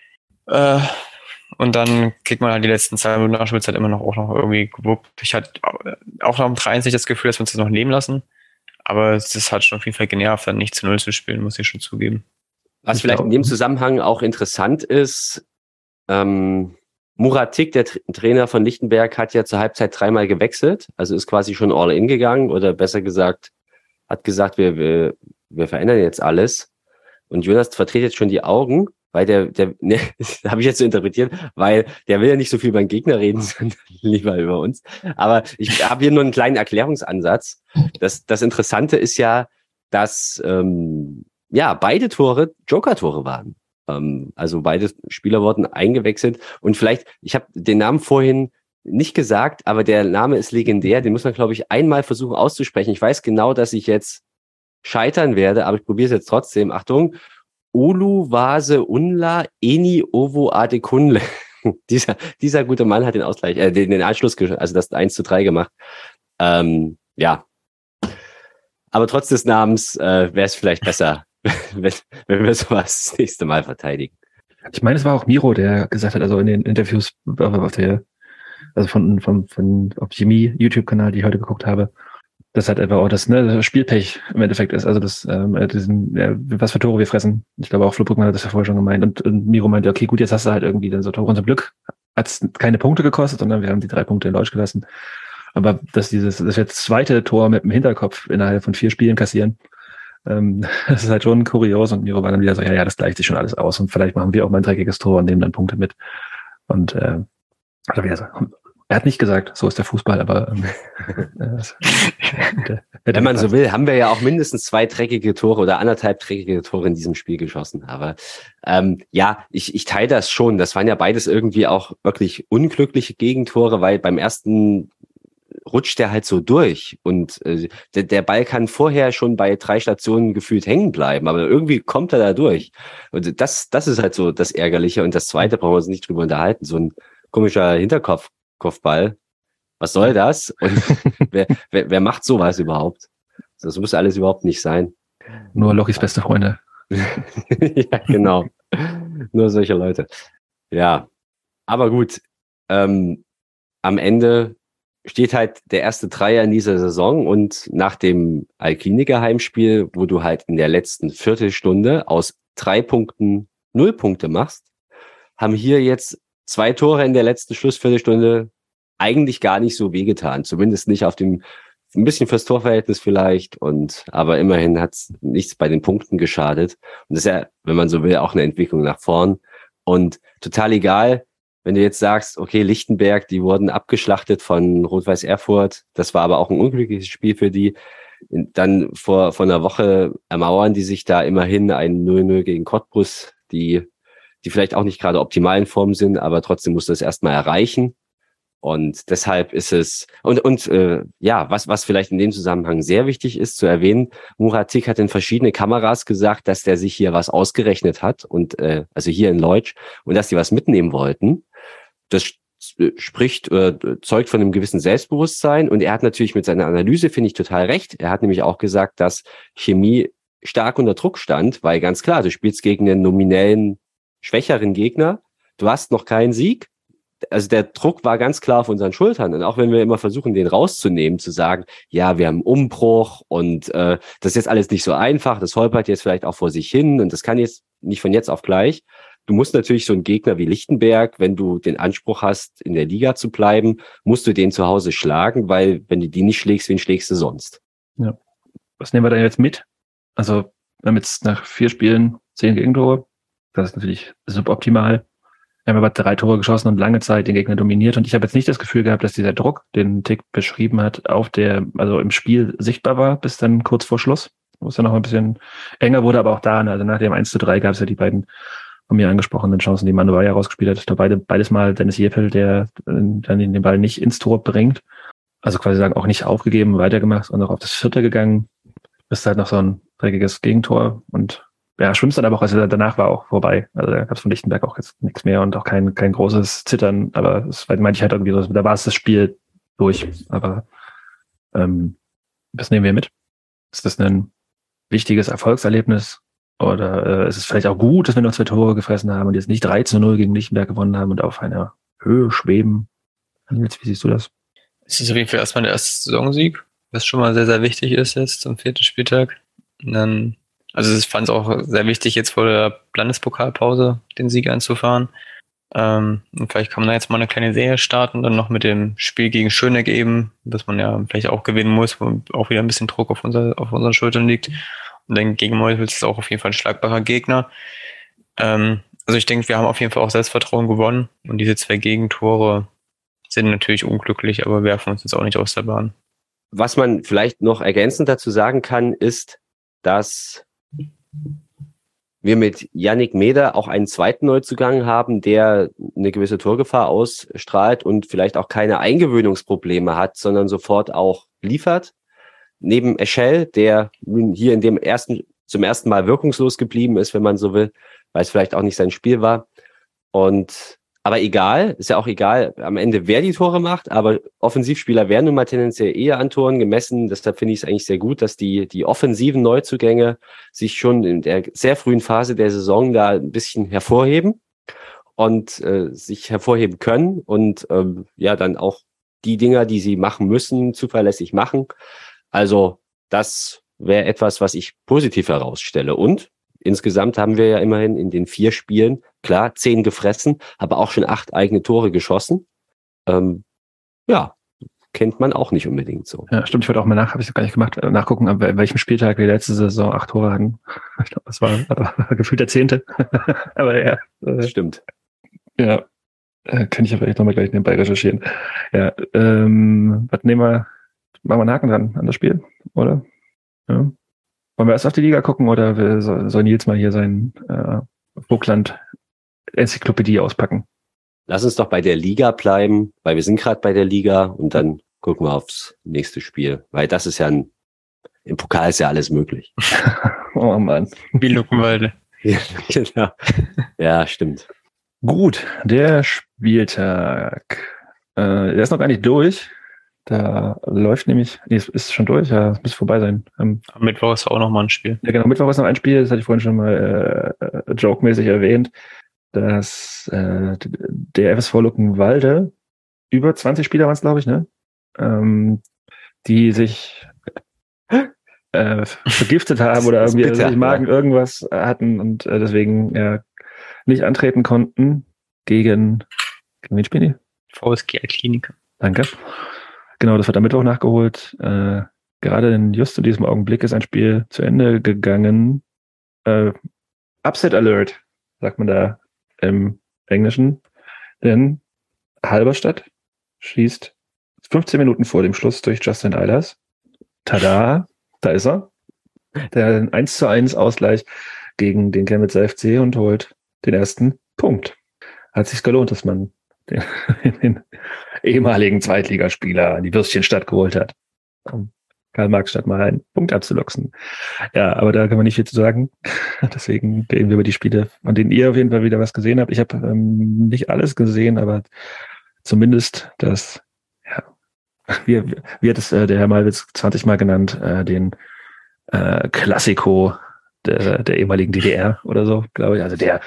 Und dann kriegt man halt die letzten 2 Minuten Nachspielzeit immer noch irgendwie gewuppt. Ich hatte auch nach dem 3-1 das Gefühl, dass wir uns das noch nehmen lassen. Aber das hat schon auf jeden Fall genervt, dann nicht zu 0 zu spielen, muss ich schon zugeben. Was vielleicht in dem Zusammenhang auch interessant ist, Murat Tik, der Trainer von Lichtenberg, hat ja zur Halbzeit 3-mal gewechselt, also ist quasi schon all in gegangen oder besser gesagt, hat gesagt, wir verändern jetzt alles. Und Jonas verdreht jetzt schon die Augen, weil das habe ich jetzt so interpretiert, weil der will ja nicht so viel beim Gegner reden, sondern lieber über uns. Aber ich habe hier nur einen kleinen Erklärungsansatz. Das Interessante ist ja, dass beide Tore Joker-Tore waren. Also beide Spieler wurden eingewechselt und vielleicht, ich habe den Namen vorhin nicht gesagt, aber der Name ist legendär, den muss man, glaube ich, einmal versuchen auszusprechen. Ich weiß genau, dass ich jetzt scheitern werde, aber ich probiere es jetzt trotzdem. Achtung, Oluwase Unla Eni Ovo Adekunle. Dieser gute Mann hat den Ausgleich, den Anschluss, also das 1-3 gemacht. Ja. Aber trotz des Namens wäre es vielleicht besser, wenn wir sowas das nächste Mal verteidigen. Ich meine, es war auch Miro, der gesagt hat, also in den Interviews von Optimi YouTube-Kanal, die ich heute geguckt habe, das hat einfach auch das Spielpech im Endeffekt ist. Also was für Tore wir fressen. Ich glaube auch Flo Brückmann hat das ja vorher schon gemeint. Und Miro meinte, okay, gut, jetzt hast du halt irgendwie dann so Tore. Und zum Glück hat es keine Punkte gekostet, sondern wir haben die 3 Punkte in Deutsch gelassen. Aber das jetzt zweite Tor mit dem Hinterkopf innerhalb von 4 Spielen kassieren, das ist halt schon kurios. Und Miro war dann wieder so, ja, das gleicht sich schon alles aus. Und vielleicht machen wir auch mal ein dreckiges Tor und nehmen dann Punkte mit. Und also wieder so. Er hat nicht gesagt, so ist der Fußball, aber wenn man so will, haben wir ja auch mindestens 2 dreckige Tore oder 1,5 dreckige Tore in diesem Spiel geschossen. Aber ich teile das schon. Das waren ja beides irgendwie auch wirklich unglückliche Gegentore, weil beim ersten rutscht der halt so durch und der Ball kann vorher schon bei 3 Stationen gefühlt hängen bleiben, aber irgendwie kommt er da durch. Und das ist halt so das Ärgerliche. Und das Zweite brauchen wir uns nicht drüber unterhalten. So ein komischer Hinterkopfball. Was soll das? Und wer macht sowas überhaupt? Das muss alles überhaupt nicht sein. Nur Lochis beste Freunde. Ja, genau. Nur solche Leute. Ja, aber gut. Am Ende steht halt der erste Dreier in dieser Saison und nach dem Alkliniker Heimspiel, wo du halt in der letzten Viertelstunde aus 3 Punkten 0 Punkte machst, haben hier jetzt 2 Tore in der letzten Schlussviertelstunde eigentlich gar nicht so wehgetan. Zumindest nicht ein bisschen fürs Torverhältnis vielleicht, aber immerhin hat es nichts bei den Punkten geschadet. Und das ist ja, wenn man so will, auch eine Entwicklung nach vorn. Und total egal, wenn du jetzt sagst, okay, Lichtenberg, die wurden abgeschlachtet von Rot-Weiß Erfurt, das war aber auch ein unglückliches Spiel für die. Dann vor einer Woche ermauern die sich da immerhin ein 0-0 gegen Cottbus, die vielleicht auch nicht gerade optimal in Form sind, aber trotzdem musst du es erstmal erreichen. Und deshalb ist es, was vielleicht in dem Zusammenhang sehr wichtig ist zu erwähnen, Murat Tik hat in verschiedene Kameras gesagt, dass der sich hier was ausgerechnet hat und also hier in Leutsch und dass die was mitnehmen wollten. Das zeugt von einem gewissen Selbstbewusstsein und er hat natürlich mit seiner Analyse, finde ich, total recht. Er hat nämlich auch gesagt, dass Chemie stark unter Druck stand, weil ganz klar, du spielst gegen einen nominellen schwächeren Gegner, du hast noch keinen Sieg, also der Druck war ganz klar auf unseren Schultern. Und auch wenn wir immer versuchen, den rauszunehmen, zu sagen, ja, wir haben einen Umbruch und das ist jetzt alles nicht so einfach, das holpert jetzt vielleicht auch vor sich hin und das kann jetzt nicht von jetzt auf gleich. Du musst natürlich so einen Gegner wie Lichtenberg, wenn du den Anspruch hast, in der Liga zu bleiben, musst du den zu Hause schlagen, weil wenn du die nicht schlägst, wen schlägst du sonst? Ja. Was nehmen wir da jetzt mit? Also wir haben jetzt nach 4 Spielen 10 Gegentore. Das ist natürlich suboptimal. Wir haben aber 3 Tore geschossen und lange Zeit den Gegner dominiert. Und ich habe jetzt nicht das Gefühl gehabt, dass dieser Druck, den Tick beschrieben hat, also im Spiel sichtbar war, bis dann kurz vor Schluss, wo es dann noch ein bisschen enger wurde, aber auch da, also nach dem 1:3 gab es ja die beiden von mir angesprochenen Chancen, die Manu ja rausgespielt hat. Da beides Mal Dennis Jeppel, der dann den Ball nicht ins Tor bringt. Also quasi sagen, auch nicht aufgegeben, weitergemacht und auch auf das 4. gegangen. Bis halt noch so ein dreckiges Gegentor und ja, schwimmst dann aber auch, also danach war auch vorbei. Also da gab es von Lichtenberg auch jetzt nichts mehr und auch kein großes Zittern, aber das meinte ich halt irgendwie so, da war es das Spiel durch. Aber was nehmen wir mit? Ist das ein wichtiges Erfolgserlebnis? Oder ist es vielleicht auch gut, dass wir noch 2 Tore gefressen haben und jetzt nicht 3:0 gegen Lichtenberg gewonnen haben und auf einer Höhe schweben? Nils, wie siehst du das? Es ist auf jeden Fall erstmal der erste Saisonsieg, was schon mal sehr, sehr wichtig ist jetzt zum 4. Spieltag. Und dann, also ich fand es auch sehr wichtig, jetzt vor der Landespokalpause den Sieg einzufahren. Und vielleicht kann man da jetzt mal eine kleine Serie starten, dann noch mit dem Spiel gegen Schöneck eben, dass man ja vielleicht auch gewinnen muss, wo auch wieder ein bisschen Druck auf unseren Schultern liegt. Und dann gegen Meutels ist auch auf jeden Fall ein schlagbarer Gegner. Also ich denke, wir haben auf jeden Fall auch Selbstvertrauen gewonnen. Und diese 2 Gegentore sind natürlich unglücklich, aber werfen uns jetzt auch nicht aus der Bahn. Was man vielleicht noch ergänzend dazu sagen kann, ist, dass wir mit Yannick Meder auch einen zweiten Neuzugang haben, der eine gewisse Torgefahr ausstrahlt und vielleicht auch keine Eingewöhnungsprobleme hat, sondern sofort auch liefert. Neben Eschel, der hier zum ersten Mal wirkungslos geblieben ist, wenn man so will, weil es vielleicht auch nicht sein Spiel war. Aber egal, ist ja auch egal am Ende, wer die Tore macht, aber Offensivspieler werden nun mal tendenziell eher an Toren gemessen. Deshalb finde ich es eigentlich sehr gut, dass die offensiven Neuzugänge sich schon in der sehr frühen Phase der Saison da ein bisschen hervorheben und sich hervorheben können und dann auch die Dinger, die sie machen müssen, zuverlässig machen. Also das wäre etwas, was ich positiv herausstelle. Und insgesamt haben wir ja immerhin in den 4 Spielen, klar, 10 gefressen, aber auch schon 8 eigene Tore geschossen. Kennt man auch nicht unbedingt so. Ja, stimmt, ich wollte auch mal habe ich gar nicht gemacht, nachgucken, an welchem Spieltag wir letzte Saison 8 Tore hatten. Ich glaube, das war gefühlt der 10. Aber ja. Stimmt. Ja, kann ich aber echt nochmal gleich nebenbei recherchieren. Ja, was nehmen wir? Machen wir einen Haken dran an das Spiel, oder? Ja. Wollen wir erst auf die Liga gucken oder soll Nils mal hier sein Vogtland-Enzyklopädie auspacken? Lass uns doch bei der Liga bleiben, weil wir sind gerade bei der Liga und dann gucken wir aufs nächste Spiel. Weil das ist ja im Pokal ist ja alles möglich. Oh Mann. Wie Luckenwalde. Ja, genau. Ja, stimmt. Gut, der Spieltag. Der ist noch gar nicht durch. Da läuft nämlich, ist schon durch, ja, es müsste vorbei sein. Am Mittwoch ist auch nochmal ein Spiel. Ja, genau, Mittwoch ist noch ein Spiel, das hatte ich vorhin schon mal jokemäßig erwähnt, dass der FSV Luckenwalde, über 20 Spieler waren es, glaube ich, ne? Die sich vergiftet haben oder irgendwie bitter, Magen irgendwas hatten und deswegen nicht antreten konnten gegen wen spielen die? VSG Klinik. Danke. Genau, das wird am Mittwoch nachgeholt. Gerade just in diesem Augenblick ist ein Spiel zu Ende gegangen. Upset Alert, sagt man da im Englischen. Denn Halberstadt schießt 15 Minuten vor dem Schluss durch Justin Eilers. Tada, da ist er. Der 1:1 Ausgleich gegen den Chemnitzer FC und holt den ersten Punkt. Hat sich gelohnt, dass man den ehemaligen Zweitligaspieler an die Würstchenstadt geholt hat, um Karl-Marx-Stadt mal einen Punkt abzuloxen. Ja, aber da kann man nicht viel zu sagen. Deswegen reden wir über die Spiele, von denen ihr auf jeden Fall wieder was gesehen habt. Ich habe nicht alles gesehen, aber zumindest das, ja, wie hat es der Herr Malwitz 20 Mal genannt, den Klassiko der ehemaligen DDR oder so, glaube ich. Also der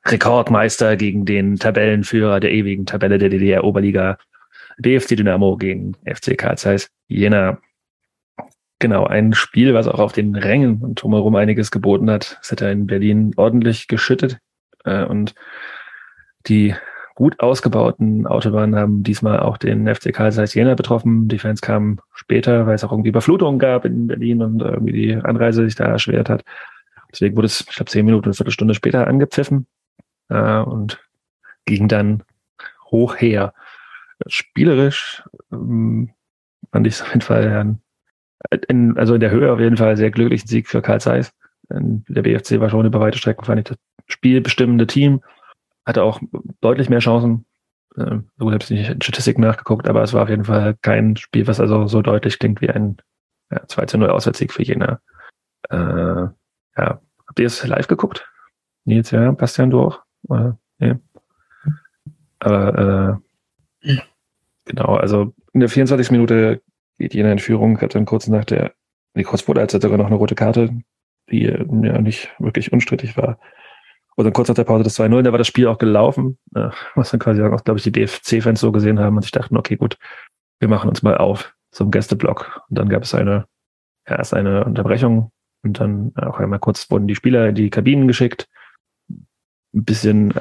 Rekordmeister gegen den Tabellenführer der ewigen Tabelle der DDR-Oberliga, BFC Dynamo gegen FC Carl Zeiss Jena. Genau, ein Spiel, was auch auf den Rängen und drumherum einiges geboten hat. Es hat ja in Berlin ordentlich geschüttet und die gut ausgebauten Autobahnen haben diesmal auch den FC Carl Zeiss Jena betroffen. Die Fans kamen später, weil es auch irgendwie Überflutungen gab in Berlin und irgendwie die Anreise sich da erschwert hat. Deswegen wurde es, ich glaube, 10 Minuten, eine Viertelstunde später angepfiffen und ging dann hoch her. Spielerisch fand ich es auf jeden Fall also in der Höhe auf jeden Fall sehr glücklichen Sieg für Carl Zeiss. Der BFC war schon über weite Strecken, fand ich, das spielbestimmende Team. Hatte auch deutlich mehr Chancen. So gut, habe ich nicht in Statistiken nachgeguckt, aber es war auf jeden Fall kein Spiel, was also so deutlich klingt wie ein 2-0 Auswärtssieg für Jena. Habt ihr es live geguckt? Nils, ja, Bastian, du auch? Nee. Aber genau, also in der 24. Minute geht Jena in Führung, hat dann kurz vor der Halbzeit sogar noch eine rote Karte, die ja nicht wirklich unstrittig war. Und dann kurz nach der Pause das 2-0, da war das Spiel auch gelaufen, was dann quasi auch, glaube ich, die DFC-Fans so gesehen haben und sich dachten, okay, gut, wir machen uns mal auf zum Gästeblock. Und dann gab es erst eine Unterbrechung und dann auch einmal kurz wurden die Spieler in die Kabinen geschickt. Ein bisschen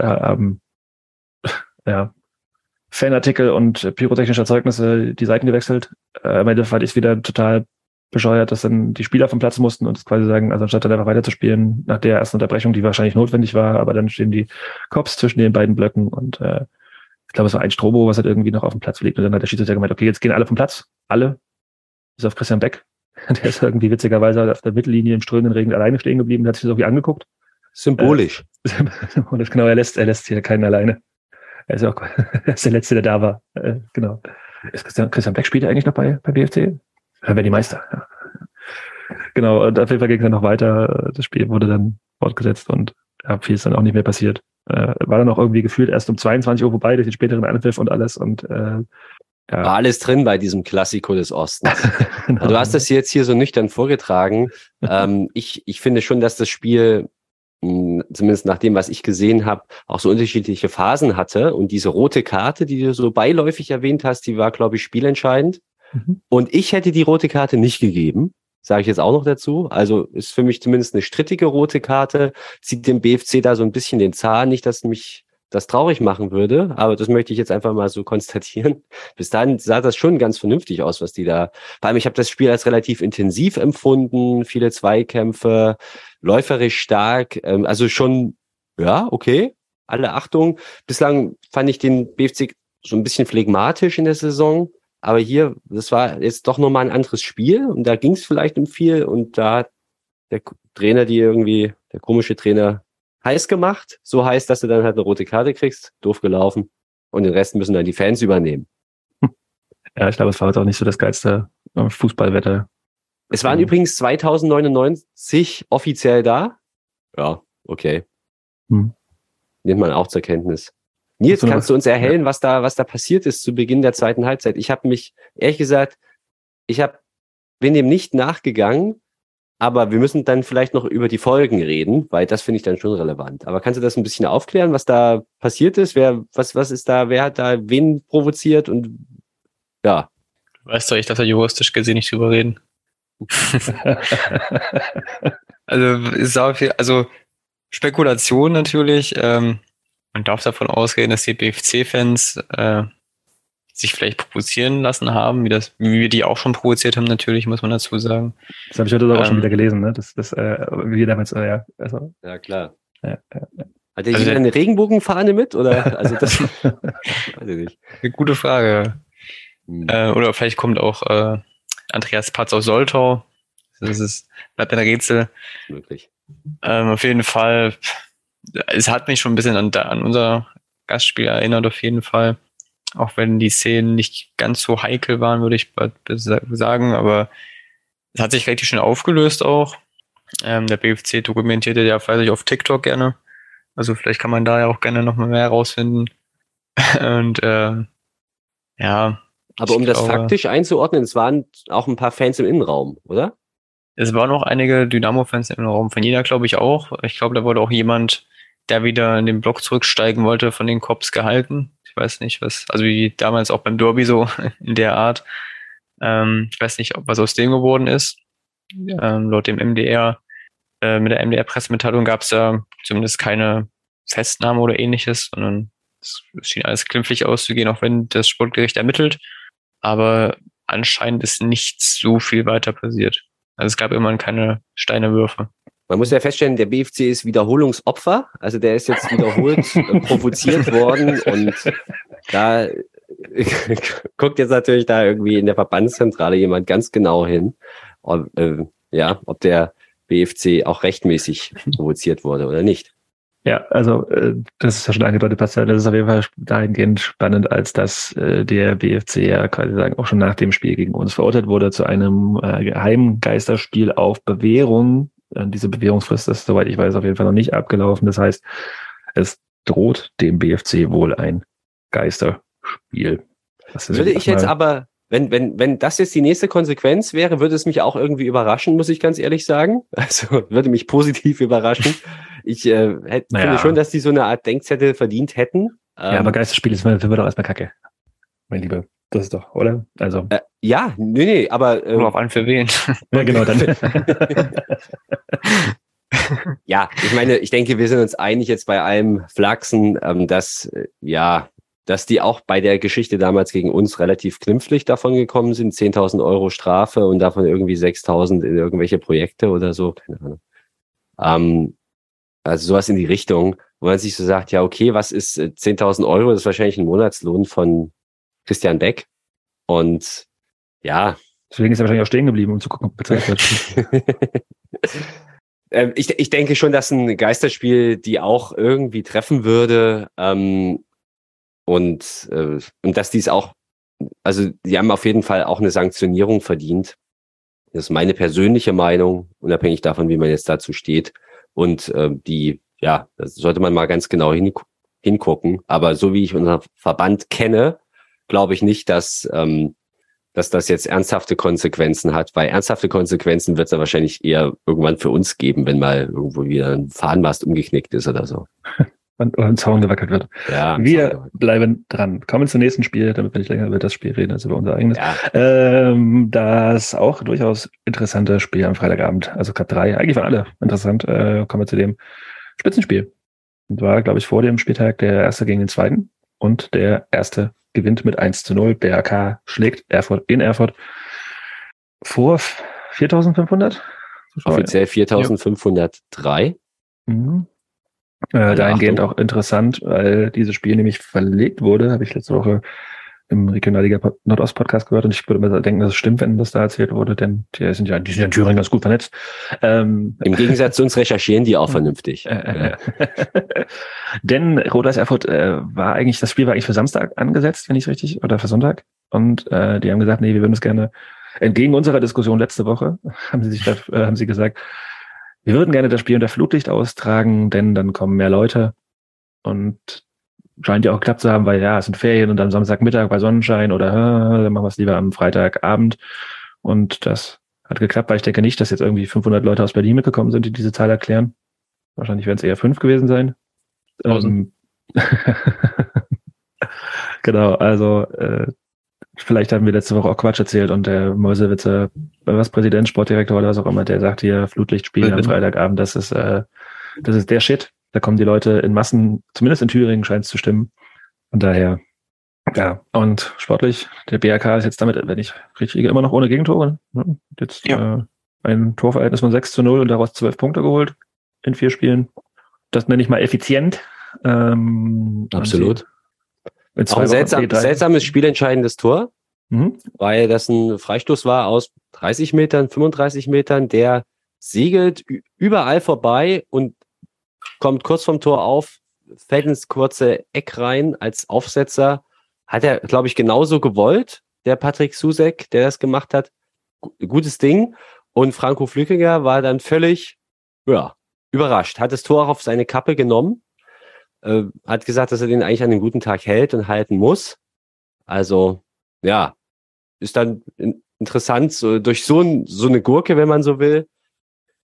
Fanartikel und pyrotechnische Erzeugnisse die Seiten gewechselt. Am Ende fand ich es wieder total bescheuert, dass dann die Spieler vom Platz mussten und quasi sagen, also anstatt dann einfach weiterzuspielen, nach der ersten Unterbrechung, die wahrscheinlich notwendig war, aber dann stehen die Cops zwischen den beiden Blöcken und ich glaube, es war ein Strobo, was halt irgendwie noch auf dem Platz liegt und dann hat der Schiedsrichter gemeint, okay, jetzt gehen alle vom Platz, alle, bis auf Christian Beck. Der ist irgendwie witzigerweise auf der Mittellinie im strömenden Regen alleine stehen geblieben, hat sich das irgendwie angeguckt. Symbolisch. Und das genau, er lässt hier keinen alleine. Er ist der Letzte, der da war. Genau. Ist Christian Beck spielt eigentlich noch bei BFC? Dann wäre die Meister. Ja. Genau, und auf jeden Fall ging es dann noch weiter. Das Spiel wurde dann fortgesetzt und viel ist dann auch nicht mehr passiert. War dann auch irgendwie gefühlt erst um 22 Uhr vorbei durch den späteren Anpfiff und alles. Und war alles drin bei diesem Klassiko des Ostens. Genau. Du hast das jetzt hier so nüchtern vorgetragen. Ich finde schon, dass das Spiel, zumindest nach dem, was ich gesehen habe, auch so unterschiedliche Phasen hatte. Und diese rote Karte, die du so beiläufig erwähnt hast, die war, glaube ich, spielentscheidend. Und ich hätte die rote Karte nicht gegeben, sage ich jetzt auch noch dazu. Also ist für mich zumindest eine strittige rote Karte, zieht dem BFC da so ein bisschen den Zahn, nicht, dass mich das traurig machen würde, aber das möchte ich jetzt einfach mal so konstatieren. Bis dahin sah das schon ganz vernünftig aus, was die da, vor allem ich habe das Spiel als relativ intensiv empfunden, viele Zweikämpfe, läuferisch stark, also schon, ja, okay, alle Achtung. Bislang fand ich den BFC so ein bisschen phlegmatisch in der Saison, aber hier, das war jetzt doch nochmal ein anderes Spiel und da ging es vielleicht um viel und da hat der Trainer, der komische Trainer, heiß gemacht, so heiß, dass du dann halt eine rote Karte kriegst, doof gelaufen und den Rest müssen dann die Fans übernehmen. Ja, ich glaube, es war jetzt auch nicht so das geilste Fußballwetter. Es waren übrigens 2099 offiziell da. Ja, okay. Nimmt man auch zur Kenntnis. Nils, kannst du uns erhellen, was da passiert ist zu Beginn der zweiten Halbzeit? Ich habe mich, ehrlich gesagt, bin dem nicht nachgegangen, aber wir müssen dann vielleicht noch über die Folgen reden, weil das finde ich dann schon relevant. Aber kannst du das ein bisschen aufklären, was da passiert ist? Wer hat da wen provoziert und ja. Weißt du, ich darf da juristisch gesehen nicht drüber reden. Also Spekulation natürlich. Man darf davon ausgehen, dass die BFC-Fans sich vielleicht provozieren lassen haben, wie wir die auch schon provoziert haben, natürlich, muss man dazu sagen. Das habe ich heute auch schon wieder gelesen, ne? Wie damals, ja. Also, ja, klar. Ja. Hat der jemand eine Regenbogenfahne mit? Oder? Also das weiß ich nicht. Eine gute Frage. Oder vielleicht kommt auch Andreas Patz aus Soltau. Bleibt ein Rätsel. Möglich. Auf jeden Fall, es hat mich schon ein bisschen an unser Gastspiel erinnert, auf jeden Fall. Auch wenn die Szenen nicht ganz so heikel waren, würde ich sagen, aber es hat sich relativ schnell aufgelöst auch. Der BFC dokumentierte ja fleißig auf TikTok gerne. Also vielleicht kann man da ja auch gerne nochmal mehr herausfinden. Und ja. Aber um das faktisch einzuordnen, es waren auch ein paar Fans im Innenraum, oder? Es waren auch einige Dynamo-Fans im Innenraum. Von Jena glaube ich auch. Ich glaube, da wurde auch jemand, der wieder in den Block zurücksteigen wollte, von den Cops gehalten. Ich weiß nicht, also wie damals auch beim Derby so in der Art. Ich weiß nicht, was aus dem geworden ist. Laut dem MDR, mit der MDR-Pressemitteilung gab es da zumindest keine Festnahme oder ähnliches, sondern es schien alles glimpflich auszugehen, auch wenn das Sportgericht ermittelt. Aber anscheinend ist nicht so viel weiter passiert. Also es gab immerhin keine Steinerwürfe. Man muss ja feststellen, der BFC ist Wiederholungsopfer. Also der ist jetzt wiederholt provoziert worden und da guckt jetzt natürlich da irgendwie in der Verbandszentrale jemand ganz genau hin, ob der BFC auch rechtmäßig provoziert wurde oder nicht. Ja, also das ist ja schon angedeutet, Pascal, das ist auf jeden Fall dahingehend spannend, als dass der BFC ja quasi sagen auch schon nach dem Spiel gegen uns verurteilt wurde zu einem geheimen Geisterspiel auf Bewährung. Diese Bewährungsfrist ist, soweit ich weiß, auf jeden Fall noch nicht abgelaufen. Das heißt, es droht dem BFC wohl ein Geisterspiel. Würde ich jetzt aber, wenn das jetzt die nächste Konsequenz wäre, würde es mich auch irgendwie überraschen, muss ich ganz ehrlich sagen. Also würde mich positiv überraschen. Ich finde schon, dass die so eine Art Denkzettel verdient hätten. Ja, aber Geisterspiel ist für mich doch erstmal Kacke. Mein Lieber, das ist doch, oder? Also. Ja, nee, aber. Nur auf einen für wen. Ja, genau, dann. Ja, ich meine, ich denke, wir sind uns einig jetzt bei allem Flachsen, dass die auch bei der Geschichte damals gegen uns relativ glimpflich davon gekommen sind. 10.000 Euro Strafe und davon irgendwie 6.000 in irgendwelche Projekte oder so, keine Ahnung. Also sowas in die Richtung, wo man sich so sagt, ja okay, was ist 10.000 Euro? Das ist wahrscheinlich ein Monatslohn von Christian Beck. Und ja. Deswegen ist er wahrscheinlich auch stehen geblieben, um zu gucken, ob bezahlt wird. Ich denke schon, dass ein Geisterspiel die auch irgendwie treffen würde. Und dass dies auch, also die haben auf jeden Fall auch eine Sanktionierung verdient. Das ist meine persönliche Meinung, unabhängig davon, wie man jetzt dazu steht. Und das sollte man mal ganz genau hingucken. Aber so wie ich unseren Verband kenne, glaube ich nicht, dass das jetzt ernsthafte Konsequenzen hat, weil ernsthafte Konsequenzen wird es dann wahrscheinlich eher irgendwann für uns geben, wenn mal irgendwo wieder ein Fahnenmast umgeknickt ist oder so. Und ein Zaun gewackelt wird. Ja, wir bleiben dran. Kommen zum nächsten Spiel, damit wir nicht länger über das Spiel reden als über unser eigenes. Ja. Das auch durchaus interessante Spiel am Freitagabend, also Cup 3. Eigentlich waren alle interessant. Kommen wir zu dem Spitzenspiel. Und war, glaube ich, vor dem Spieltag der erste gegen den zweiten. Und der erste gewinnt mit 1:0. BRK schlägt Erfurt in Erfurt vor 4.500. Offiziell 4.503. Mhm. Dahingehend auch interessant, weil dieses Spiel nämlich verlegt wurde, habe ich letzte Woche im Regionalliga Nordost Podcast gehört und ich würde mal denken, dass es stimmt, wenn das da erzählt wurde, denn die sind ja in Thüringen ganz gut vernetzt. Im Gegensatz zu uns recherchieren die auch vernünftig. Denn Rot-Weiß Erfurt das Spiel war eigentlich für Samstag angesetzt, wenn ich es richtig, oder für Sonntag. Und die haben gesagt, nee, wir würden es gerne, entgegen unserer Diskussion letzte Woche, haben sie gesagt, wir würden gerne das Spiel unter Flutlicht austragen, denn dann kommen mehr Leute und scheint ja auch geklappt zu haben, weil ja, es sind Ferien und am Samstagmittag bei Sonnenschein oder dann machen wir es lieber am Freitagabend und das hat geklappt, weil ich denke nicht, dass jetzt irgendwie 500 Leute aus Berlin mitgekommen sind, die diese Zahl erklären. Wahrscheinlich werden es eher 5 gewesen sein. Genau, also vielleicht haben wir letzte Woche auch Quatsch erzählt und der Mäusewitzer, Präsident, Sportdirektor oder was auch immer, der sagt hier, Flutlichtspiel am Freitagabend, das ist der Shit. Da kommen die Leute in Massen, zumindest in Thüringen scheint es zu stimmen. Und daher, ja, und sportlich, der BRK ist jetzt damit, wenn ich richtig, immer noch ohne Gegentore. Ne? Jetzt ein Torverhältnis von 6:0 und daraus 12 Punkte geholt in 4 Spielen. Das nenne ich mal effizient. Absolut. Auch ein seltsames spielentscheidendes Tor, weil das ein Freistoß war aus 30 Metern, 35 Metern, der segelt überall vorbei und kommt kurz vom Tor auf, fällt ins kurze Eck rein als Aufsetzer. Hat er, glaube ich, genauso gewollt, der Patrick Susek, der das gemacht hat. Gutes Ding. Und Franco Flückiger war dann völlig überrascht. Hat das Tor auch auf seine Kappe genommen. Hat gesagt, dass er den eigentlich an einem guten Tag hält und halten muss. Also, ja, ist dann interessant, so durch so eine Gurke, wenn man so will,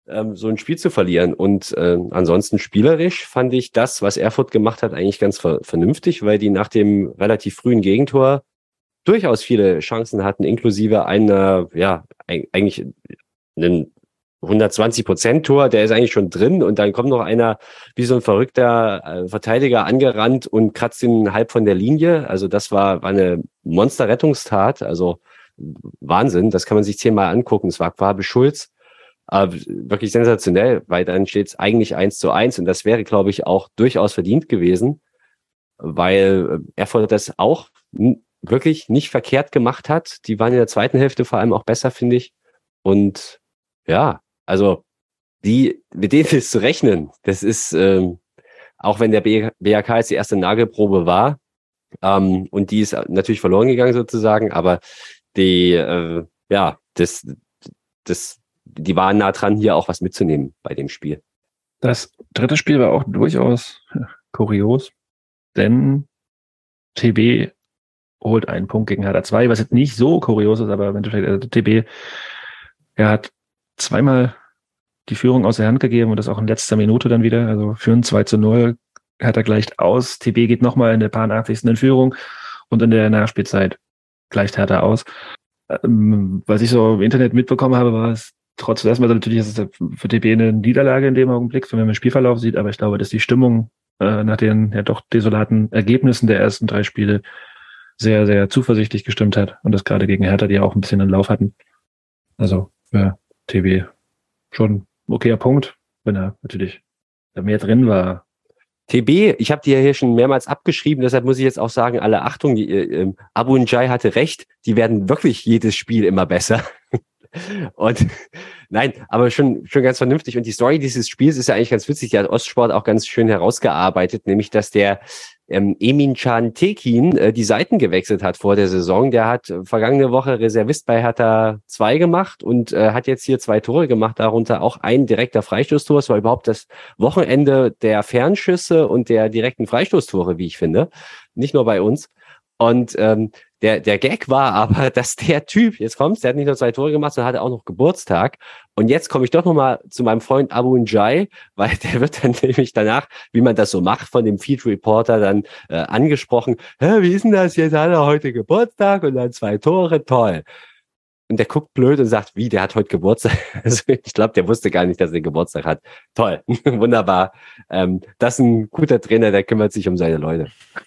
so ein Spiel zu verlieren. Und ansonsten spielerisch fand ich das, was Erfurt gemacht hat, eigentlich ganz vernünftig, weil die nach dem relativ frühen Gegentor durchaus viele Chancen hatten, inklusive einer, eigentlich einen 120%-Tor, der ist eigentlich schon drin und dann kommt noch einer wie so ein verrückter Verteidiger angerannt und kratzt ihn halb von der Linie. Also das war eine Monster-Rettungstat, also Wahnsinn, das kann man sich 10-mal angucken. Es war Fabi Schulz, wirklich sensationell, weil dann steht es eigentlich 1:1 und das wäre, glaube ich, auch durchaus verdient gewesen, weil Erfurt das auch wirklich nicht verkehrt gemacht hat. Die waren in der zweiten Hälfte vor allem auch besser, finde ich. Und ja, also mit denen ist zu rechnen. Das ist, auch wenn der BHK jetzt die erste Nagelprobe war, und die ist natürlich verloren gegangen sozusagen, aber die waren nah dran, hier auch was mitzunehmen bei dem Spiel. Das dritte Spiel war auch durchaus kurios, denn TB holt einen Punkt gegen Hertha 2, was jetzt nicht so kurios ist, aber im Endeffekt, TB hat zweimal die Führung aus der Hand gegeben und das auch in letzter Minute dann wieder, also führen 2:0, Hertha gleicht aus, TB geht nochmal in der 80. in Führung und in der Nachspielzeit gleicht Hertha aus. Was ich so im Internet mitbekommen habe, war es trotz dessen, also natürlich ist es für TB eine Niederlage in dem Augenblick, wenn man den Spielverlauf sieht, aber ich glaube, dass die Stimmung nach den ja doch desolaten Ergebnissen der ersten 3 Spiele sehr, sehr zuversichtlich gestimmt hat und das gerade gegen Hertha, die ja auch ein bisschen einen Lauf hatten. Also für TB schon ein okayer Punkt, wenn er natürlich mehr drin war. TB, ich habe die ja hier schon mehrmals abgeschrieben, deshalb muss ich jetzt auch sagen, alle Achtung, Abu Njai hatte recht, die werden wirklich jedes Spiel immer besser. Und nein, aber schon ganz vernünftig. Und die Story dieses Spiels ist ja eigentlich ganz witzig. Die hat Ostsport auch ganz schön herausgearbeitet, nämlich dass der Emin Can Tekin die Seiten gewechselt hat vor der Saison. Der hat vergangene Woche Reservist bei Hertha 2 gemacht und hat jetzt hier 2 Tore gemacht, darunter auch ein direkter Freistoßtor. Es war überhaupt das Wochenende der Fernschüsse und der direkten Freistoßtore, wie ich finde. Nicht nur bei uns. Und der Gag war aber, dass der Typ, jetzt kommt's, der hat nicht nur 2 Tore gemacht, sondern hatte auch noch Geburtstag. Und jetzt komme ich doch nochmal zu meinem Freund Abu Njai, weil der wird dann nämlich danach, wie man das so macht, von dem Feed Reporter dann angesprochen. Wie ist denn das jetzt? Hat er heute Geburtstag und dann 2 Tore? Toll. Und der guckt blöd und sagt, wie, der hat heute Geburtstag? Also ich glaube, der wusste gar nicht, dass er Geburtstag hat. Toll, wunderbar. Das ist ein guter Trainer, der kümmert sich um seine Leute.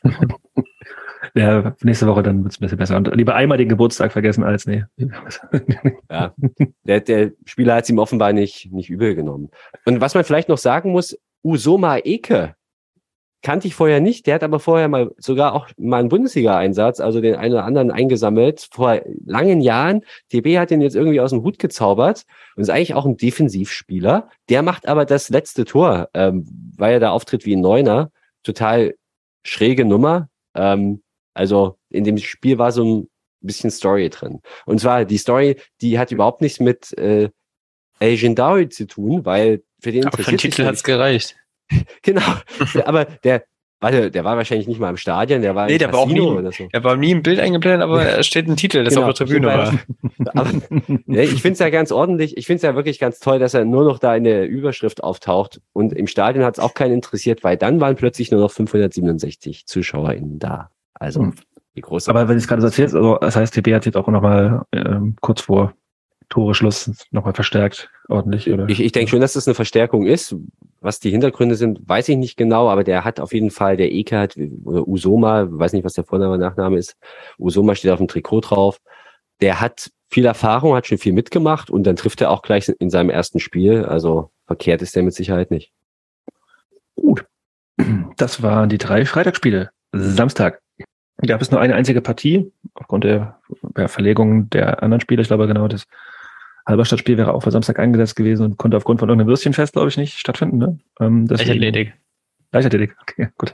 Ja, nächste Woche dann wird es ein bisschen besser. Und lieber einmal den Geburtstag vergessen als nee. Ja, der Spieler hat es ihm offenbar nicht übel genommen. Und was man vielleicht noch sagen muss, Uzoma Eke kannte ich vorher nicht. Der hat aber vorher sogar auch mal einen Bundesliga-Einsatz, also den einen oder anderen eingesammelt, vor langen Jahren. TB hat den jetzt irgendwie aus dem Hut gezaubert und ist eigentlich auch ein Defensivspieler. Der macht aber das letzte Tor, weil er da auftritt wie ein Neuner. Total schräge Nummer. Also in dem Spiel war so ein bisschen Story drin. Und zwar die Story, die hat überhaupt nichts mit El Gendawi zu tun, weil für den aber für den Titel hat's gereicht. Genau, aber der war wahrscheinlich nicht mal im Stadion, der war im der war auch nie, oder so. Er war nie im Bild eingeblendet, aber er steht ein Titel, das Genau, auf der Tribüne war. Aber, ja, ich finde es ja ganz ordentlich, ich finde es ja wirklich ganz toll, dass er nur noch da in der Überschrift auftaucht und im Stadion hat es auch keinen interessiert, weil dann waren plötzlich nur noch 567 ZuschauerInnen da. Also die große. Aber wenn ich es gerade so erzählst, also das heißt, TB hat jetzt auch nochmal kurz vor Toreschluss nochmal verstärkt, ordentlich, oder? Ich denke schon, dass das eine Verstärkung ist. Was die Hintergründe sind, weiß ich nicht genau, aber der hat auf jeden Fall, der Eke hat, oder Uzoma, weiß nicht, was der Vorname und Nachname ist. Uzoma steht auf dem Trikot drauf. Der hat viel Erfahrung, hat schon viel mitgemacht und dann trifft er auch gleich in seinem ersten Spiel. Also verkehrt ist der mit Sicherheit nicht. Gut. Das waren die 3 Freitagsspiele. Samstag gab es nur eine einzige Partie, aufgrund der Verlegung der anderen Spiele. Ich glaube, genau, das Halberstadt-Spiel wäre auch für Samstag eingesetzt gewesen und konnte aufgrund von irgendeinem Würstchenfest, glaube ich, nicht stattfinden. Ne? Leichtathletik. Leichtathletik, okay, gut.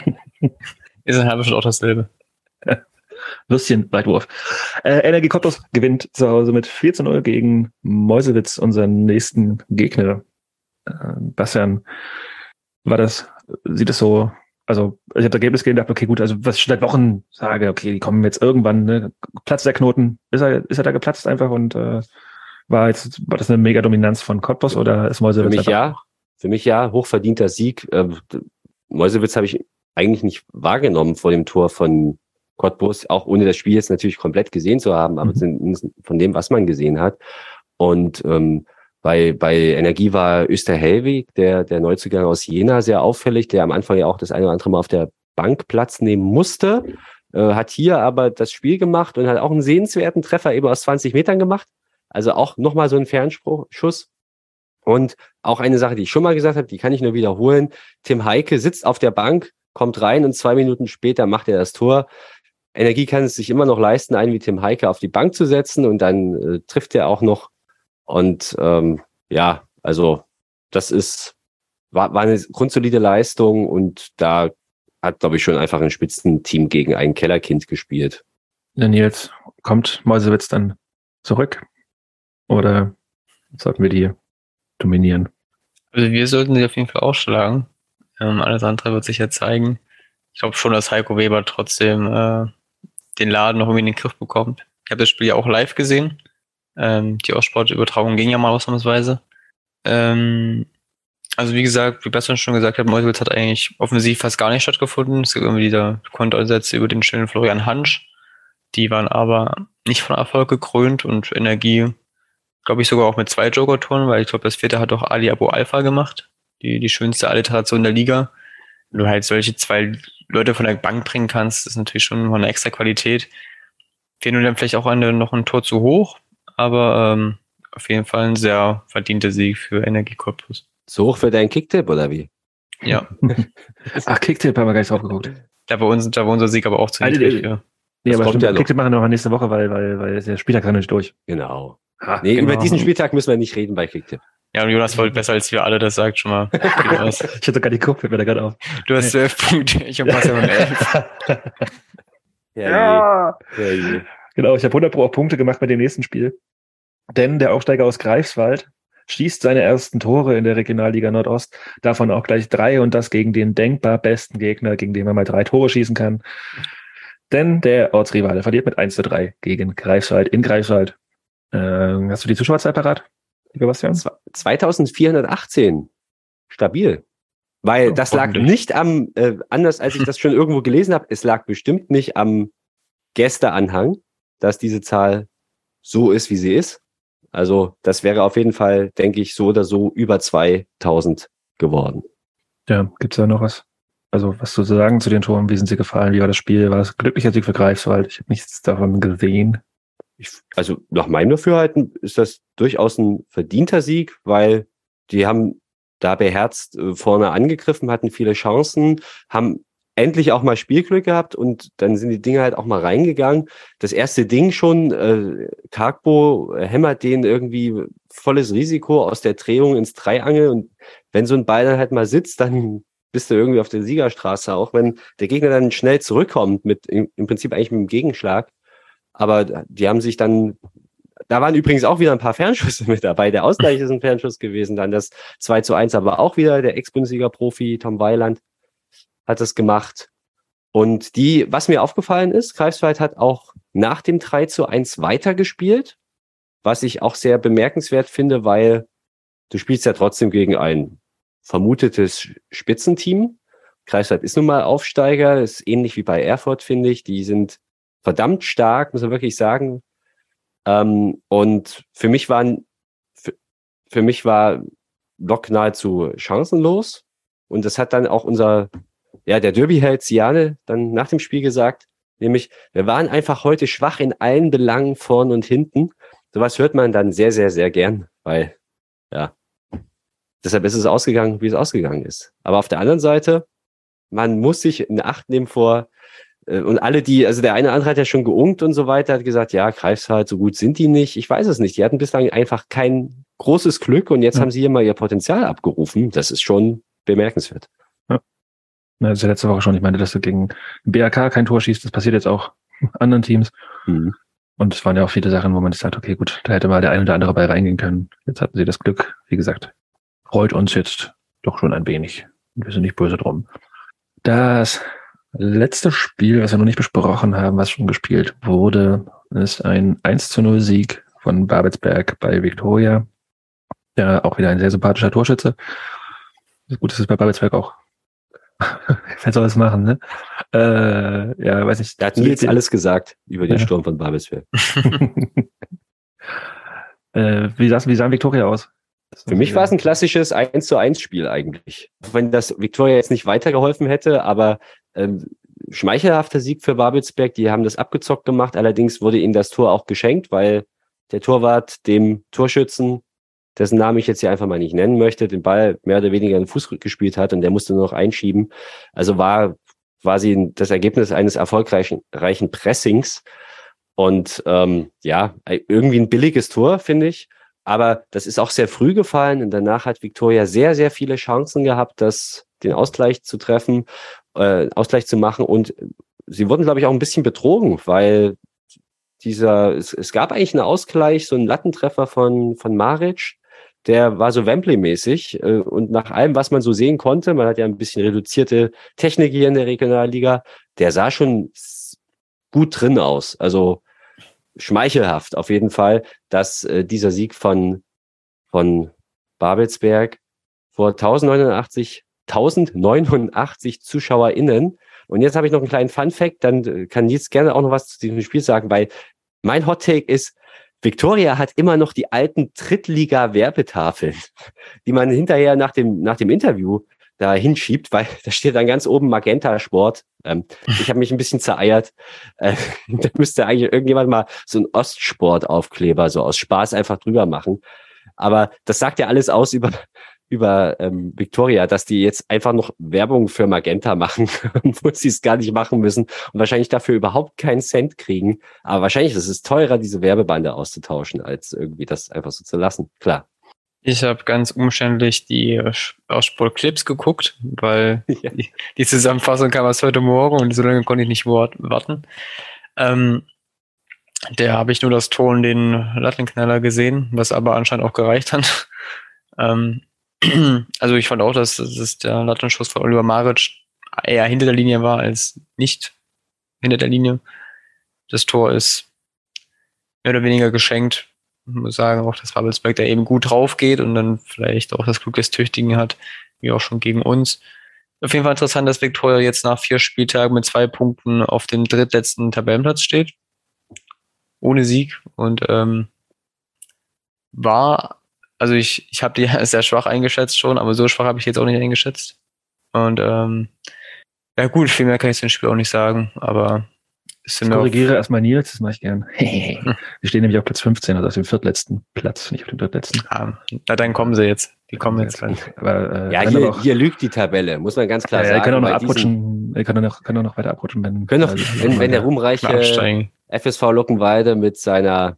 Ist in Halberstadt auch dasselbe. Würstchen-Weitwurf. Energie Cottbus gewinnt zu Hause mit 4:0 gegen Meuselwitz, unseren nächsten Gegner. Bastian, sieht es so, also ich habe das Ergebnis gesehen und dachte, okay, gut, also was ich seit Wochen sage, okay, die kommen jetzt irgendwann, ne? Platzt der Knoten, ist er da geplatzt einfach und War das eine Mega-Dominanz von Cottbus oder ist Meuselwitz? Für mich ja, hochverdienter Sieg. Meuselwitz habe ich eigentlich nicht wahrgenommen vor dem Tor von Cottbus, auch ohne das Spiel jetzt natürlich komplett gesehen zu haben, aber von dem, was man gesehen hat. Und bei Energie war Österhellwig, der Neuzugang aus Jena, sehr auffällig, der am Anfang ja auch das eine oder andere Mal auf der Bank Platz nehmen musste, hat hier aber das Spiel gemacht und hat auch einen sehenswerten Treffer eben aus 20 Metern gemacht. Also auch nochmal so ein Fernschuss. Und auch eine Sache, die ich schon mal gesagt habe, die kann ich nur wiederholen. Tim Heike sitzt auf der Bank, kommt rein und 2 Minuten später macht er das Tor. Energie kann es sich immer noch leisten, einen wie Tim Heike auf die Bank zu setzen und dann trifft er auch noch. Und also das war eine grundsolide Leistung und da hat, glaube ich, schon einfach ein Spitzenteam gegen ein Kellerkind gespielt. Ja, Nils, kommt Meuselwitz dann zurück? Oder sollten wir die dominieren? Also wir sollten sie auf jeden Fall ausschlagen. Alles andere wird sich ja zeigen. Ich glaube schon, dass Heiko Weber trotzdem den Laden noch irgendwie in den Griff bekommt. Ich habe das Spiel ja auch live gesehen. Die Ostsport-Übertragung ging ja mal ausnahmsweise. Also wie gesagt, wie Bastian schon gesagt hat, Meuselwitz hat eigentlich offensiv fast gar nicht stattgefunden. Es gibt irgendwie diese Kontersätze über den schönen Florian Hansch. Die waren aber nicht von Erfolg gekrönt und Energie, glaube ich, sogar auch mit 2 Joker-Toren, weil ich glaube, das 4. hat doch Ali Abu Alpha gemacht. Die schönste Alliteration der Liga. Wenn du halt solche 2 Leute von der Bank bringen kannst, ist natürlich schon noch eine extra Qualität. Fehlen dann vielleicht auch noch ein Tor zu hoch, aber auf jeden Fall ein sehr verdienter Sieg für Energie Cottbus. So hoch für deinen Kicktipp, oder wie? Ja. Ach, Kicktipp haben wir gar nicht drauf geguckt. Da war unser Sieg aber auch zu niedrig. Nee, aber kommt stimmt, ja noch. Kicktipp machen wir noch nächste Woche, weil der Spieltag kann nicht durch. Genau. Nee, über diesen Spieltag müssen wir nicht reden bei Kicktipp. Ja, und Jonas wollte besser als wir alle, das sagt schon mal. Ich hatte gar nicht geguckt, fällt mir da gerade auf. Du hast 12 Punkte, ich habe was mit 11. Ja. Genau, ich habe 100 Pro Punkte gemacht mit dem nächsten Spiel. Denn der Aufsteiger aus Greifswald schießt seine ersten Tore in der Regionalliga Nordost, davon auch gleich 3 und das gegen den denkbar besten Gegner, gegen den man mal 3 Tore schießen kann. Denn der Ortsrivale verliert mit 1:3 gegen Greifswald in Greifswald. Hast du die Zuschauerzahl parat, lieber Bastian? 2418. Stabil. Weil das lag nicht am, anders als ich das schon irgendwo gelesen habe, es lag bestimmt nicht am Gästeanhang, dass diese Zahl so ist, wie sie ist. Also das wäre auf jeden Fall, denke ich, so oder so über 2000 geworden. Ja, gibt's da noch was? Also was zu sagen zu den Toren? Wie sind sie gefallen? Wie war das Spiel? War das ein glücklicher Sieg für Greifswald? Ich habe nichts davon gesehen. Also nach meinem Dafürhalten ist das durchaus ein verdienter Sieg, weil die haben da beherzt vorne angegriffen, hatten viele Chancen, haben endlich auch mal Spielglück gehabt und dann sind die Dinge halt auch mal reingegangen. Das erste Ding schon, Kargbo hämmert den irgendwie volles Risiko aus der Drehung ins Dreiangel und wenn so ein Ball dann halt mal sitzt, dann bist du irgendwie auf der Siegerstraße, auch wenn der Gegner dann schnell zurückkommt mit im Prinzip eigentlich mit dem Gegenschlag. Aber die haben sich dann, da waren übrigens auch wieder ein paar Fernschüsse mit dabei. Der Ausgleich ist ein Fernschuss gewesen, dann das 2:1, aber auch wieder der Ex-Bundesliga-Profi Tom Weiland hat das gemacht. Und was mir aufgefallen ist, Greifswald hat auch nach dem 3:1 weitergespielt, was ich auch sehr bemerkenswert finde, weil du spielst ja trotzdem gegen ein vermutetes Spitzenteam. Greifswald ist nun mal Aufsteiger, ist ähnlich wie bei Erfurt, finde ich. Die sind verdammt stark, muss man wirklich sagen. Und für mich war Lok nahezu chancenlos. Und das hat dann auch der Derby-Held Siane dann nach dem Spiel gesagt, nämlich, wir waren einfach heute schwach in allen Belangen vorn und hinten. Sowas hört man dann sehr, sehr, sehr gern, weil, deshalb ist es ausgegangen, wie es ausgegangen ist. Aber auf der anderen Seite, man muss sich in Acht nehmen und alle also der eine oder andere hat ja schon geunkt und so weiter, hat gesagt, ja, Greifswald, so gut sind die nicht. Ich weiß es nicht. Die hatten bislang einfach kein großes Glück und jetzt haben sie hier mal ihr Potenzial abgerufen. Das ist schon bemerkenswert. Ja. Das ist ja letzte Woche schon. Ich meine, dass du gegen BRK kein Tor schießt, das passiert jetzt auch anderen Teams. Mhm. Und es waren ja auch viele Sachen, wo man sagt, okay, gut, da hätte mal der ein oder andere bei reingehen können. Jetzt hatten sie das Glück. Wie gesagt, freut uns jetzt doch schon ein wenig. Wir sind nicht böse drum. Das letzte Spiel, was wir noch nicht besprochen haben, was schon gespielt wurde, ist ein 1:0 Sieg von Babelsberg bei Viktoria. Ja, auch wieder ein sehr sympathischer Torschütze. Gut, dass es bei Babelsberg auch wer soll das machen, ne? Ja, weiß nicht. Da hat Nils alles gesagt über den Sturm von Babelsberg. Wie sahen Viktoria aus? Für mich war es ein klassisches 1:1 Spiel eigentlich. Auch wenn das Viktoria jetzt nicht weitergeholfen hätte, aber schmeichelhafter Sieg für Babelsberg. Die haben das abgezockt gemacht. Allerdings wurde ihnen das Tor auch geschenkt, weil der Torwart dem Torschützen, dessen Namen ich jetzt hier einfach mal nicht nennen möchte, den Ball mehr oder weniger in den Fuß gespielt hat und der musste nur noch einschieben. Also war quasi das Ergebnis eines erfolgreichen Pressings und irgendwie ein billiges Tor, finde ich. Aber das ist auch sehr früh gefallen und danach hat Viktoria sehr, sehr viele Chancen gehabt, den Ausgleich zu treffen, Ausgleich zu machen und sie wurden, glaube ich, auch ein bisschen betrogen, weil es gab eigentlich einen Ausgleich, so einen Lattentreffer von Maric, der war so Wembley-mäßig und nach allem, was man so sehen konnte, man hat ja ein bisschen reduzierte Technik hier in der Regionalliga, der sah schon gut drin aus, also schmeichelhaft auf jeden Fall, dass dieser Sieg von Babelsberg vor 1089 ZuschauerInnen. Und jetzt habe ich noch einen kleinen Fun-Fact, dann kann Nils gerne auch noch was zu diesem Spiel sagen, weil mein Hot-Take ist, Viktoria hat immer noch die alten Drittliga-Werbetafeln, die man hinterher nach dem Interview da hinschiebt, weil da steht dann ganz oben Magenta Sport. Ich habe mich ein bisschen zereiert. Da müsste eigentlich irgendjemand mal so einen Ostsport-Aufkleber so aus Spaß einfach drüber machen. Aber das sagt ja alles aus über Viktoria, dass die jetzt einfach noch Werbung für Magenta machen, wo sie es gar nicht machen müssen und wahrscheinlich dafür überhaupt keinen Cent kriegen. Aber wahrscheinlich ist es teurer, diese Werbebande auszutauschen, als irgendwie das einfach so zu lassen. Klar. Ich habe ganz umständlich die Ostsport-Clips geguckt, weil die Zusammenfassung kam erst heute Morgen und so lange konnte ich nicht warten. Der habe ich nur das Tor und den Lattenknaller gesehen, was aber anscheinend auch gereicht hat. Also ich fand auch, dass der Lattenschuss von Oliver Maric eher hinter der Linie war als nicht hinter der Linie. Das Tor ist mehr oder weniger geschenkt. Ich muss sagen auch, dass Babelsberg da eben gut drauf geht und dann vielleicht auch das Glück des Tüchtigen hat, wie auch schon gegen uns. Auf jeden Fall interessant, dass Viktoria jetzt nach 4 Spieltagen mit 2 Punkten auf dem drittletzten Tabellenplatz steht. Ohne Sieg und also ich habe die sehr schwach eingeschätzt schon, aber so schwach habe ich jetzt auch nicht eingeschätzt. Und ja gut, viel mehr kann ich zu dem Spiel auch nicht sagen, aber ich korrigiere erstmal Nils, das mache ich gern. Wir stehen nämlich auf Platz 15, also auf dem viertletzten Platz, nicht auf dem drittletzten. Na dann kommen sie jetzt. Die kommen jetzt. Aber, hier lügt die Tabelle, muss man ganz klar sagen. Er kann auch noch abrutschen, kann auch noch weiter abrutschen. Wenn der ruhmreiche FSV Luckenwalde mit seinen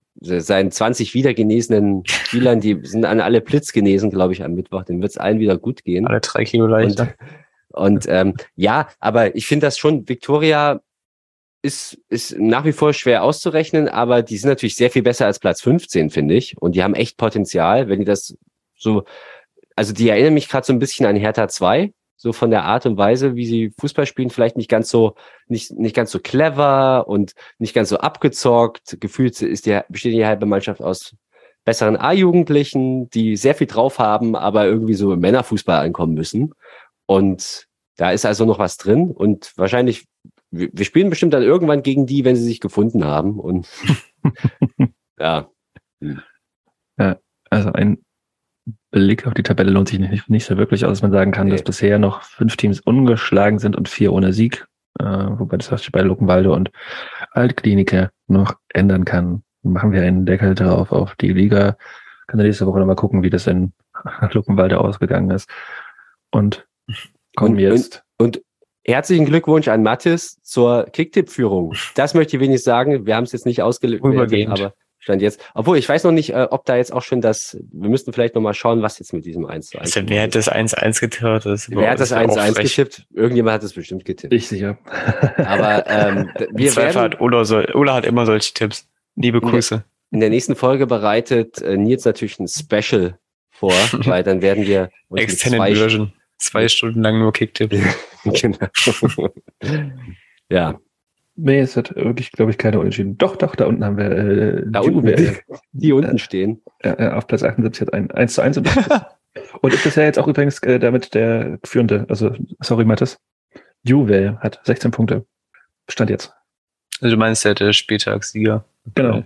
20 wieder genesenen Spielern, die sind alle Blitz genesen, glaube ich, am Mittwoch, dann wird es allen wieder gut gehen. Alle 3 Kilo leichter. Und aber ich finde das schon, Viktoria ist nach wie vor schwer auszurechnen, aber die sind natürlich sehr viel besser als Platz 15, finde ich. Und die haben echt Potenzial, wenn die das so, also die erinnern mich gerade so ein bisschen an Hertha 2, so von der Art und Weise, wie sie Fußball spielen, vielleicht nicht ganz so clever und nicht ganz so abgezockt. Gefühlt besteht die halbe Mannschaft aus besseren A-Jugendlichen, die sehr viel drauf haben, aber irgendwie so im Männerfußball ankommen müssen. Und da ist also noch was drin und wahrscheinlich, wir spielen bestimmt dann irgendwann gegen die, wenn sie sich gefunden haben. Und ja. Ja, also ein Blick auf die Tabelle lohnt sich nicht so wirklich aus, dass man sagen kann, dass bisher noch 5 Teams ungeschlagen sind und 4 ohne Sieg. Wobei das sich bei Luckenwalde und Altkliniker noch ändern kann. Machen wir einen Deckel drauf auf die Liga. Kann nächste Woche nochmal gucken, wie das in Luckenwalde ausgegangen ist. Und kommen jetzt. Und herzlichen Glückwunsch an Mathis zur Kicktipp-Führung. Das möchte ich wenigstens sagen. Wir haben es jetzt nicht ausgelöst, aber stand jetzt. Obwohl, ich weiß noch nicht, ob da jetzt auch schon wir müssten vielleicht noch mal schauen, was jetzt mit diesem 1:1 also, wer hat das 1:1 getippt? Wer hat das 1:1 getippt? Irgendjemand hat es bestimmt getippt. Ich sicher. Aber Ola hat immer solche Tipps. Liebe Grüße. In der nächsten Folge bereitet Nils natürlich ein Special vor, weil dann werden wir uns Extended Version. 2 Stunden lang nur Kicktipps. Genau. Ja. Nee, es hat wirklich, glaube ich, keine Unentschieden. Doch, da unten haben wir Da unten, die unten stehen. auf Platz 78 hat ein 1:1 und ist bisher jetzt auch übrigens damit der Führende. Also, sorry, Mathis. Juve hat 16 Punkte. Stand jetzt. Also du meinst der Spieltagssieger. Genau.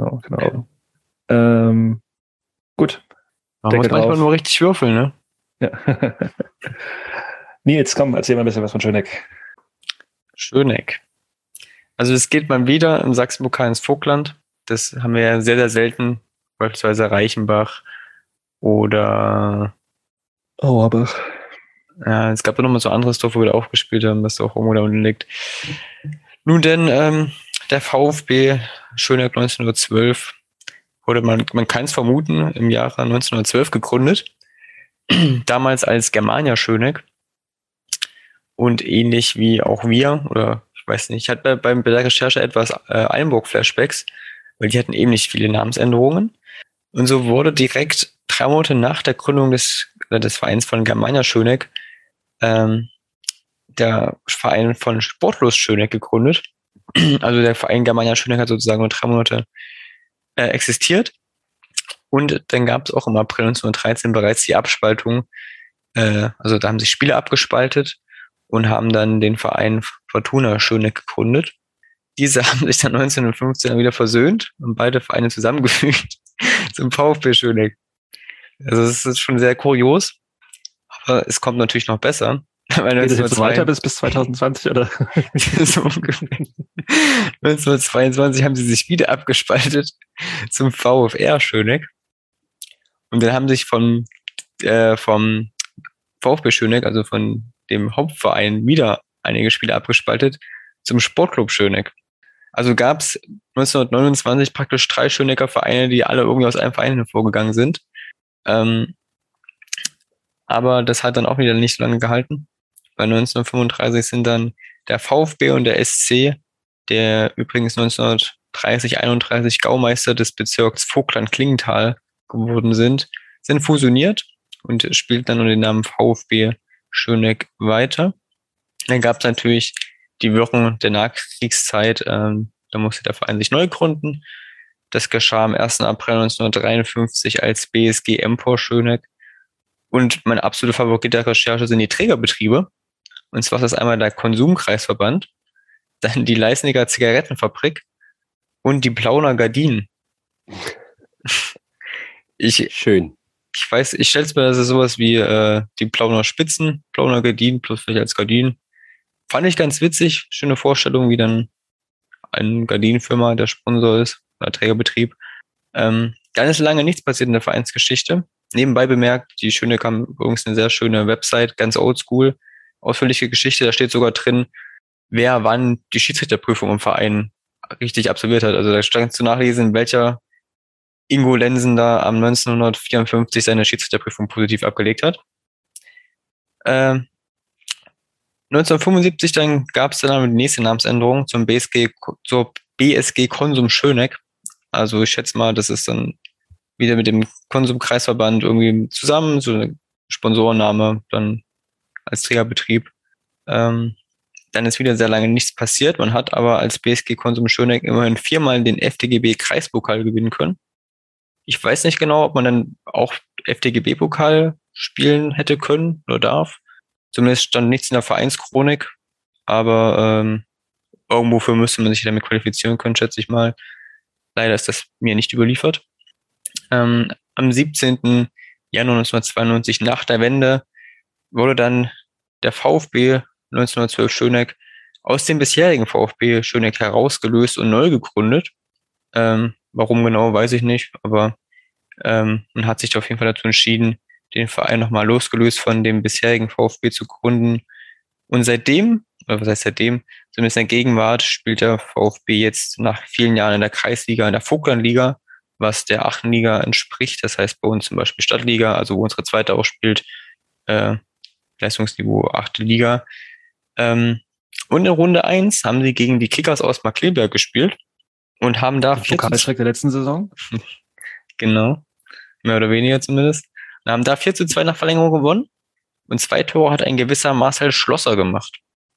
Gut. Man muss manchmal nur richtig würfeln, ne? Ja. Nils, komm, erzähl mal ein bisschen was von Schöneck. Schöneck. Also es geht mal wieder im Sachsenpokal ins Vogtland. Das haben wir ja sehr, sehr selten. Beispielsweise Reichenbach oder Auerbach. Ja, es gab ja noch mal so ein anderes Dorf, wo wir da auch gespielt haben, was auch irgendwo da unten liegt. Nun denn, der VfB Schöneck 1912 wurde man kann es vermuten, im Jahre 1912 gegründet. Damals als Germania Schöneck. Und ähnlich wie auch wir, oder ich weiß nicht, ich hatte bei der Recherche etwas Eilenburg-Flashbacks, weil die hatten eben nicht viele Namensänderungen. Und so wurde direkt 3 Monate nach der Gründung des Vereins von Germania Schöneck der Verein von Sportlos Schöneck gegründet. Also der Verein Germania Schöneck hat sozusagen nur 3 Monate existiert. Und dann gab es auch im April 1913 bereits die Abspaltung. Also da haben sich Spieler abgespaltet und haben dann den Verein Fortuna Schöneck gegründet. Diese haben sich dann 1915 wieder versöhnt und beide Vereine zusammengefügt zum VfB Schöneck. Also es ist schon sehr kurios, aber es kommt natürlich noch besser. Geht es jetzt so weiter bis 2020, oder? 1922 haben sie sich wieder abgespaltet zum VfR Schöneck. Und dann haben sich vom VfB Schöneck, also von dem Hauptverein, wieder einige Spieler abgespaltet zum Sportclub Schöneck. Also gab es 1929 praktisch 3 Schönecker Vereine, die alle irgendwie aus einem Verein hervorgegangen sind. Aber das hat dann auch wieder nicht so lange gehalten. Bei 1935 sind dann der VfB und der SC, der übrigens 1930-31 Gaumeister des Bezirks Vogtland-Klingenthal geworden sind fusioniert und spielt dann unter dem Namen VfB Schöneck weiter. Dann gab es natürlich die Wirren der Nachkriegszeit. Da musste der Verein sich neu gründen. Das geschah am 1. April 1953 als BSG Empor Schöneck. Und mein absoluter Favorit der Recherche sind die Trägerbetriebe. Und zwar ist das einmal der Konsumkreisverband, dann die Leisniger Zigarettenfabrik und die Plauner Gardinen. Schön. Ich weiß, ich stelle es mir, das ist sowas wie die Plauner Spitzen, Plauner Gardinen plus vielleicht als Gardinen. Fand ich ganz witzig, schöne Vorstellung, wie dann eine Gardinenfirma der Sponsor ist, oder Trägerbetrieb. Dann ist lange nichts passiert in der Vereinsgeschichte. Nebenbei bemerkt, die Schöneck haben übrigens eine sehr schöne Website, ganz oldschool, ausführliche Geschichte, da steht sogar drin, wer wann die Schiedsrichterprüfung im Verein richtig absolviert hat. Also da stand zu nachlesen, welcher Ingo Lensen da am 1954 seine Schiedsrichterprüfung positiv abgelegt hat. 1975 dann gab es dann die nächste Namensänderung zur BSG Konsum Schöneck. Also ich schätze mal, das ist dann wieder mit dem Konsumkreisverband irgendwie zusammen, so eine Sponsorenname dann als Trägerbetrieb. Dann ist wieder sehr lange nichts passiert. Man hat aber als BSG Konsum Schöneck immerhin 4-mal den FDGB-Kreispokal gewinnen können. Ich weiß nicht genau, ob man dann auch FDGB-Pokal spielen hätte können oder darf. Zumindest stand nichts in der Vereinschronik, aber irgendwofür müsste man sich damit qualifizieren können, schätze ich mal. Leider ist das mir nicht überliefert. Am 17. Januar 1992 nach der Wende wurde dann der VfB 1912 Schöneck aus dem bisherigen VfB Schöneck herausgelöst und neu gegründet. Warum genau, weiß ich nicht, aber man hat sich auf jeden Fall dazu entschieden, den Verein nochmal losgelöst von dem bisherigen VfB zu gründen. Und seitdem, oder was heißt seitdem, zumindest in der Gegenwart, spielt der VfB jetzt nach vielen Jahren in der Kreisliga, in der Vogtlandliga, was der 8. Liga entspricht. Das heißt bei uns zum Beispiel Stadtliga, also wo unsere zweite auch spielt, Leistungsniveau 8. Liga. Und in Runde 1 haben sie gegen die Kickers aus Markkleeberg gespielt und haben da Pokalstreck der letzten Saison. Genau, mehr oder weniger zumindest. Und haben da 4:2 nach Verlängerung gewonnen und 2 Tore hat ein gewisser Marcel Schlosser gemacht.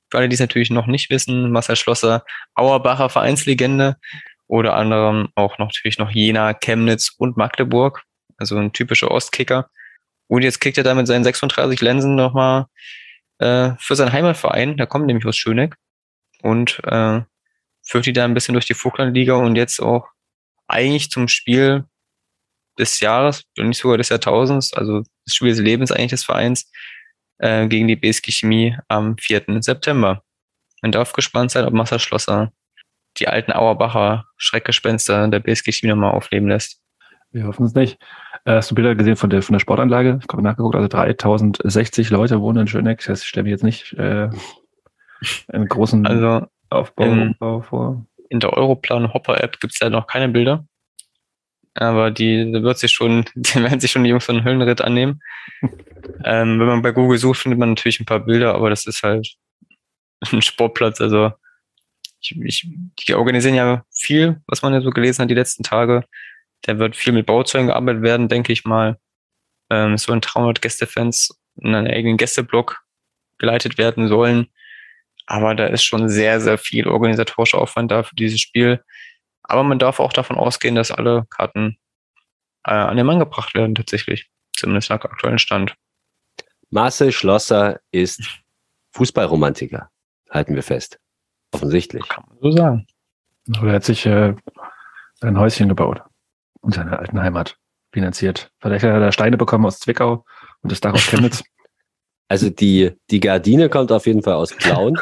Für alle, die es natürlich noch nicht wissen, Marcel Schlosser, Auerbacher Vereinslegende, oder anderem auch natürlich noch Jena, Chemnitz und Magdeburg, also ein typischer Ostkicker. Und jetzt kriegt er da mit seinen 36 Lensen nochmal für seinen Heimatverein, der kommt nämlich aus Schöneck, und führt die da ein bisschen durch die Vogtlandliga und jetzt auch eigentlich zum Spiel des Jahres, wenn nicht sogar des Jahrtausends, also das Spiel des Lebens eigentlich des Vereins, gegen die BSG Chemie am 4. September. Man darf gespannt sein, ob Marcel Schlosser die alten Auerbacher Schreckgespenster der BSG Chemie nochmal aufleben lässt. Wir hoffen es nicht. Hast du Bilder gesehen von der Sportanlage? Ich habe nachgeguckt, also 3060 Leute wohnen in Schöneck. Das heißt, ich stelle mir jetzt nicht einen großen Aufbau vor. In der Europlan Hopper App gibt es ja noch keine Bilder. Aber die werden sich schon die Jungs von Höllenritt annehmen. Wenn man bei Google sucht, findet man natürlich ein paar Bilder, aber das ist halt ein Sportplatz. Also die organisieren ja viel, was man ja so gelesen hat die letzten Tage. Da wird viel mit Bauzeugen gearbeitet werden, denke ich mal. Es sollen 300 Gästefans in einen eigenen Gästeblock geleitet werden sollen. Aber da ist schon sehr, sehr viel organisatorischer Aufwand da für dieses Spiel. Aber man darf auch davon ausgehen, dass alle Karten an den Mann gebracht werden, tatsächlich. Zumindest nach aktuellen Stand. Marcel Schlosser ist Fußballromantiker, halten wir fest. Offensichtlich. Kann man so sagen. Oder er hat sich ein Häuschen gebaut und seine alten Heimat finanziert. Vielleicht hat er Steine bekommen aus Zwickau und das Dach aus Chemnitz. Also die Gardine kommt auf jeden Fall aus Plauen.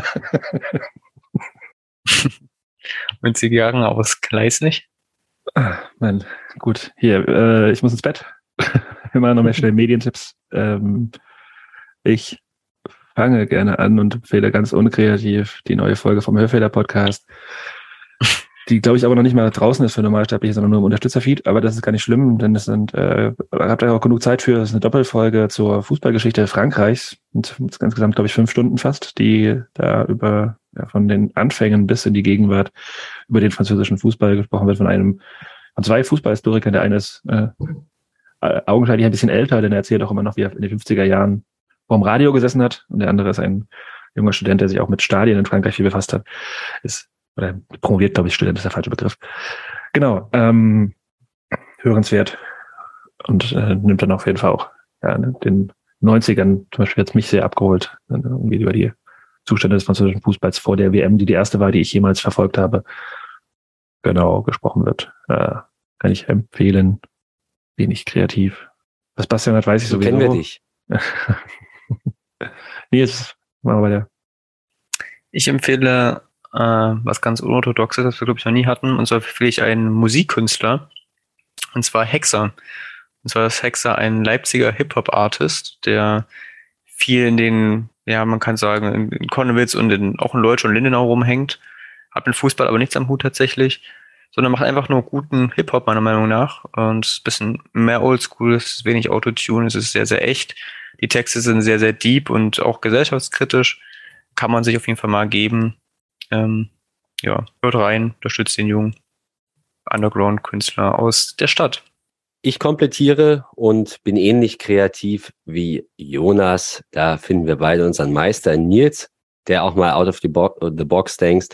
Und Zigarren aus Gleis nicht? Nein, gut. Hier, ich muss ins Bett. Immer noch mehr schnell Medientipps. Ich fange gerne an und empfehle ganz unkreativ die neue Folge vom Hörfehler Podcast, die, glaube ich, aber noch nicht mal draußen ist für Normalsterbliche, sondern nur im Unterstützerfeed. Aber das ist gar nicht schlimm, denn das sind, habt ihr auch genug Zeit für, das ist eine Doppelfolge zur Fußballgeschichte Frankreichs. Und insgesamt, glaube ich, 5 Stunden fast, die da von den Anfängen bis in die Gegenwart über den französischen Fußball gesprochen wird von 2 Fußballhistorikern. Der eine ist augenscheinlich ein bisschen älter, denn er erzählt auch immer noch, wie er in den 50er Jahren vorm Radio gesessen hat. Und der andere ist ein junger Student, der sich auch mit Stadien in Frankreich viel befasst hat. Oder promoviert, glaube ich, Student ist der falsche Begriff. Genau, hörenswert. Und nimmt dann auf jeden Fall auch den 90ern, zum Beispiel jetzt mich sehr abgeholt, irgendwie über die Zustände des französischen Fußballs vor der WM, die erste war, die ich jemals verfolgt habe, genau gesprochen wird. Kann ich empfehlen. Wenig kreativ. Was Bastian hat, weiß ich sowieso. Kennen wir dich. Nils, machen wir weiter. Ich empfehle was ganz Unorthodoxes, das wir, glaube ich, noch nie hatten. Und zwar empfehle ich einen Musikkünstler, und zwar Hexer. Und zwar ist Hexer ein Leipziger Hip-Hop-Artist, der viel in den, man kann sagen, in Konnewitz und auch in Leutsch und Lindenau rumhängt. Hat mit Fußball aber nichts am Hut tatsächlich, sondern macht einfach nur guten Hip-Hop, meiner Meinung nach. Und es ist ein bisschen mehr Oldschool, es ist wenig Autotune, es ist sehr, sehr echt. Die Texte sind sehr, sehr deep und auch gesellschaftskritisch. Kann man sich auf jeden Fall mal geben. Hört rein, unterstützt den jungen Underground-Künstler aus der Stadt. Ich komplettiere und bin ähnlich kreativ wie Jonas. Da finden wir beide unseren Meister Nils, der auch mal out of the box denkt,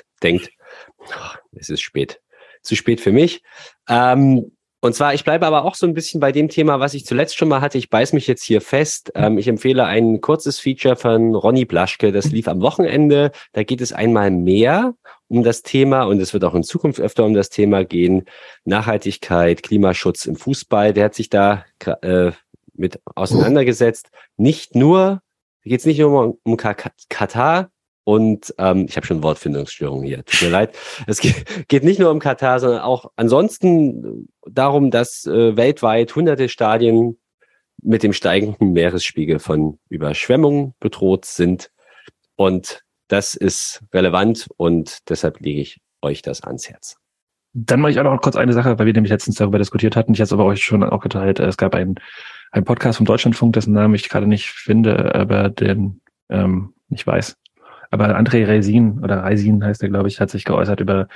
es ist spät. Zu spät für mich. Und zwar, ich bleibe aber auch so ein bisschen bei dem Thema, was ich zuletzt schon mal hatte. Ich beiß mich jetzt hier fest. Ich empfehle ein kurzes Feature von Ronny Blaschke. Das lief am Wochenende. Da geht es einmal mehr um das Thema und es wird auch in Zukunft öfter um das Thema gehen. Nachhaltigkeit, Klimaschutz im Fußball. Der hat sich da mit auseinandergesetzt. Da geht es nicht nur um Katar. Und ich habe schon Wortfindungsstörungen hier, tut mir leid. Es geht nicht nur um Katar, sondern auch ansonsten darum, dass weltweit hunderte Stadien mit dem steigenden Meeresspiegel von Überschwemmungen bedroht sind. Und das ist relevant und deshalb lege ich euch das ans Herz. Dann mache ich auch noch kurz eine Sache, weil wir nämlich letztens darüber diskutiert hatten. Ich habe es aber euch schon auch geteilt. Es gab einen Podcast vom Deutschlandfunk, dessen Namen ich gerade nicht finde, aber ich weiß. Aber André Reisin heißt er, glaube ich, hat sich geäußert über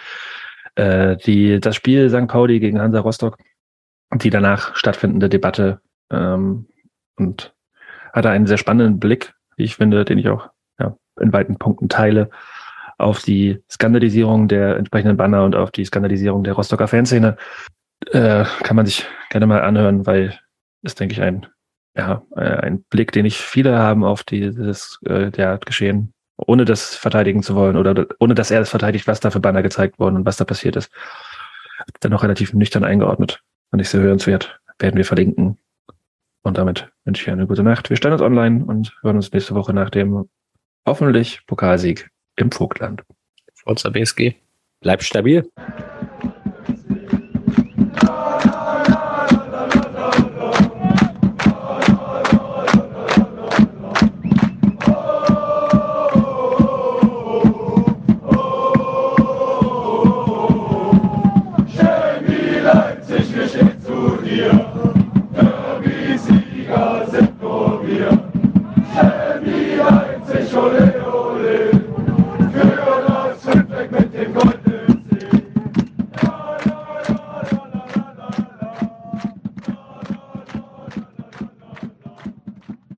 das Spiel St. Pauli gegen Hansa Rostock, die danach stattfindende Debatte und hat da einen sehr spannenden Blick, wie ich finde, den ich auch in weiten Punkten teile, auf die Skandalisierung der entsprechenden Banner und auf die Skandalisierung der Rostocker Fanszene. Kann man sich gerne mal anhören, weil das, denke ich, ein Blick, den nicht viele haben auf dieses Geschehen, ohne das verteidigen zu wollen oder ohne dass er das verteidigt, was da für Banner gezeigt wurden und was da passiert ist. Dann noch relativ nüchtern eingeordnet. Fand ich sehr hörenswert. Werden wir verlinken. Und damit wünsche ich eine gute Nacht. Wir stellen uns online und hören uns nächste Woche nach dem hoffentlich Pokalsieg im Vogtland. Forza BSG. Bleibt stabil.